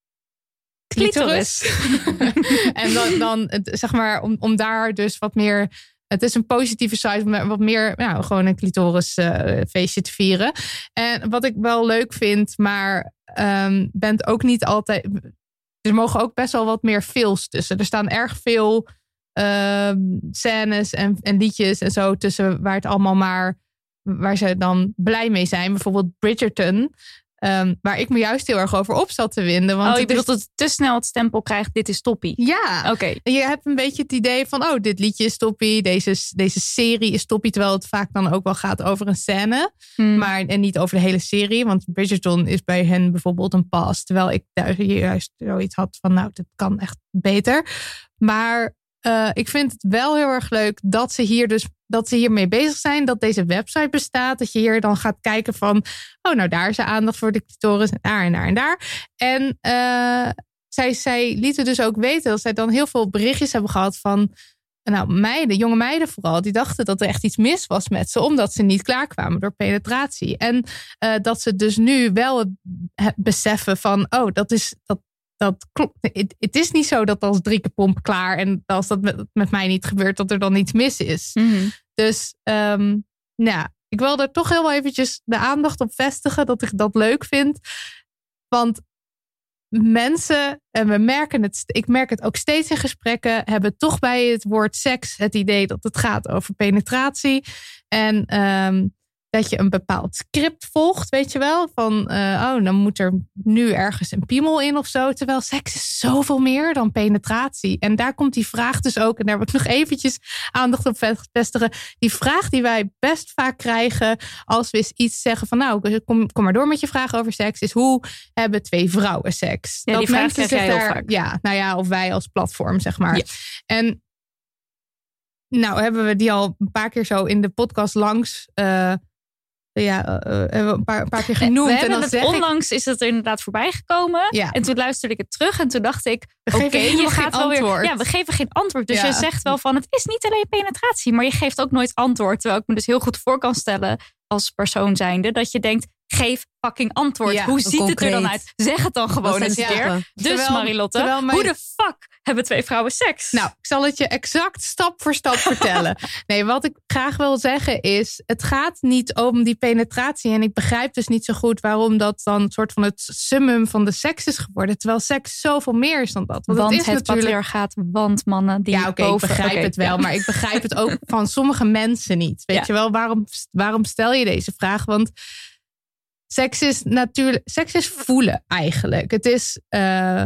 clitoris. clitoris. En dan, dan zeg maar, om, om daar dus wat meer, het is een positieve site om wat meer, nou, gewoon een clitoris uh, feestje te vieren. En wat ik wel leuk vind, maar um, bent ook niet altijd, er mogen ook best wel wat meer feels tussen. Er staan erg veel Uh, scènes en, en liedjes en zo tussen waar het allemaal maar waar ze dan blij mee zijn. Bijvoorbeeld Bridgerton, um, waar ik me juist heel erg over op zat te winden. Want oh, je het bedoelt is, dat het te snel het stempel krijgt, dit is toppie. Ja, oké. Okay. En je hebt een beetje het idee van, oh, dit liedje is toppie, deze, deze serie is toppie, terwijl het vaak dan ook wel gaat over een scène, hmm. maar en niet over de hele serie. Want Bridgerton is bij hen bijvoorbeeld een pas, terwijl ik daar juist zoiets had van, nou, dit kan echt beter. Maar Uh, ik vind het wel heel erg leuk dat ze hier dus dat ze hiermee bezig zijn, dat deze website bestaat, dat je hier dan gaat kijken van, oh, nou, daar is de aandacht voor de clitoris en daar en daar en daar. En uh, zij, zij lieten dus ook weten dat zij dan heel veel berichtjes hebben gehad van, nou, meiden, jonge meiden vooral, die dachten dat er echt iets mis was met ze, omdat ze niet klaarkwamen door penetratie. En uh, dat ze dus nu wel het, het beseffen van, oh, dat is dat. Dat klopt. Het, het is niet zo dat als drie keer pomp klaar en als dat met, met mij niet gebeurt, dat er dan iets mis is. Mm-hmm. Dus um, nou, ik wil er toch heel wel eventjes de aandacht op vestigen dat ik dat leuk vind. Want mensen, en we merken het, ik merk het ook steeds in gesprekken, hebben toch bij het woord seks het idee dat het gaat over penetratie. En um, dat je een bepaald script volgt, weet je wel. Van, uh, oh, dan moet er nu ergens een piemel in of zo. Terwijl seks is zoveel meer dan penetratie. En daar komt die vraag dus ook, en daar wil ik nog eventjes aandacht op vestigen. Die vraag die wij best vaak krijgen als we eens iets zeggen van, nou, kom, kom maar door met je vraag over seks, is hoe hebben twee vrouwen seks? Ja, dat die vraag mensen krijg jij zich heel daar, vaak. Ja, nou ja, of wij als platform, zeg maar. Ja. En nou hebben we die al een paar keer zo in de podcast langs... Uh, Ja, uh, hebben we een paar, een paar keer genoemd. We en hebben dan het zeg onlangs ik, is het er inderdaad voorbij gekomen. Ja. En toen luisterde ik het terug en toen dacht ik, We oké, geven helemaal je gaat geen wel weer. antwoord. Ja, we geven geen antwoord. Dus Ja. je zegt wel van, het is niet alleen penetratie, maar je geeft ook nooit antwoord. Terwijl ik me dus heel goed voor kan stellen als persoon zijnde dat je denkt, geef fucking antwoord. Ja, hoe ziet concreet. het er dan uit? Zeg het dan gewoon Wat eens zijn een de keer. stappen? Dus Terwijl- Marilotte, terwijl mijn- hoe de fuck hebben twee vrouwen seks? Nou, ik zal het je exact stap voor stap vertellen. Nee, wat ik graag wil zeggen is, het gaat niet om die penetratie. En ik begrijp dus niet zo goed waarom dat dan een soort van het summum van de seks is geworden. Terwijl seks zoveel meer is dan dat. Want, want het het, is natuurlijk... patriarchaat, want mannen die Ja, oké, boven... ik begrijp Oké, het wel. ja. Maar ik begrijp het ook van sommige mensen niet. Weet Ja. je wel, waarom, waarom stel je deze vraag? Want seks is natuurlijk... Seks is voelen eigenlijk. Het is... Uh,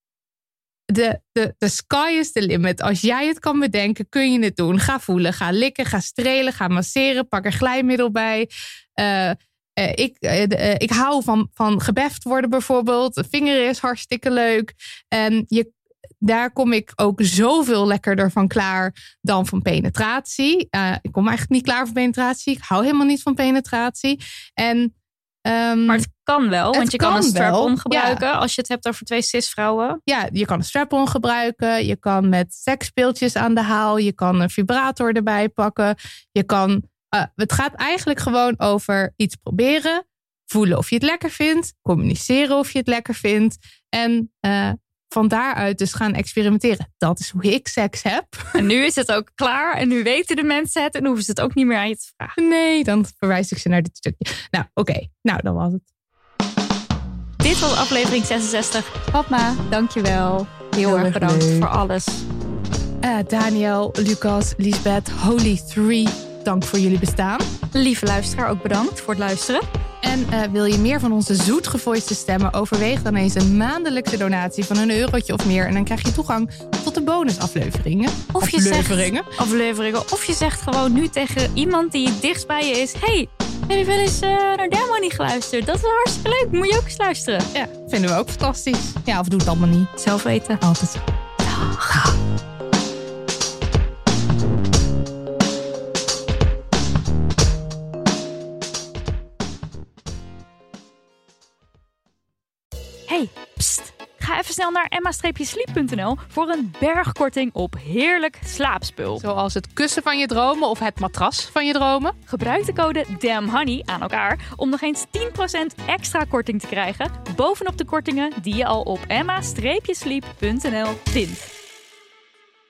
de, de, de sky is the limit. Als jij het kan bedenken, kun je het doen. Ga voelen, ga likken, ga strelen, ga masseren. Pak er glijmiddel bij. Uh, uh, ik, uh, uh, ik hou van, van gebeft worden bijvoorbeeld. Vingeren is hartstikke leuk. En je daar kom ik ook zoveel lekkerder van klaar dan van penetratie. Uh, ik kom eigenlijk niet klaar van penetratie. Ik hou helemaal niet van penetratie. En, um, maar het kan wel, want je kan, kan een strap-on wel. gebruiken. Ja. Als je het hebt over twee cisvrouwen. Ja, je kan een strap-on gebruiken. Je kan met seksspeeltjes aan de haal. Je kan een vibrator erbij pakken. Je kan, uh, het gaat eigenlijk gewoon over iets proberen. Voelen of je het lekker vindt. Communiceren of je het lekker vindt. En... Uh, van daaruit dus gaan experimenteren. Dat is hoe ik seks heb. En nu is het ook klaar. En nu weten de mensen het. En hoeven ze het ook niet meer aan je te vragen. Nee, dan verwijs ik ze naar dit stukje. Nou, oké. Okay. Nou, dan was het. Dit was aflevering zesenzestig. Padma, dankjewel. Heel, Heel erg bedankt leuk. Voor alles. Uh, Daniel, Lucas, Lisbeth, Holy Three. Dank voor jullie bestaan. Lieve luisteraar, ook bedankt voor het luisteren. En uh, wil je meer van onze zoetgevoiste stemmen? Overweeg dan eens een maandelijkse donatie van een eurotje of meer. En dan krijg je toegang tot de bonusafleveringen. Of je afleveringen. Zegt, afleveringen. Of je zegt gewoon nu tegen iemand die het dichtst bij je is. Hey, heb je wel eens uh, naar Damn Honey geluisterd? Dat is hartstikke leuk. Moet je ook eens luisteren. Ja, vinden we ook fantastisch. Ja, of doe het allemaal niet. Zelf weten. Altijd. Dag. Hey, pst, ga even snel naar emma sleep punt n l voor een bergkorting op heerlijk slaapspul. Zoals het kussen van je dromen of het matras van je dromen. Gebruik de code DAMNHONEY aan elkaar om nog eens tien procent extra korting te krijgen bovenop de kortingen die je al op emma sleep punt n l vindt.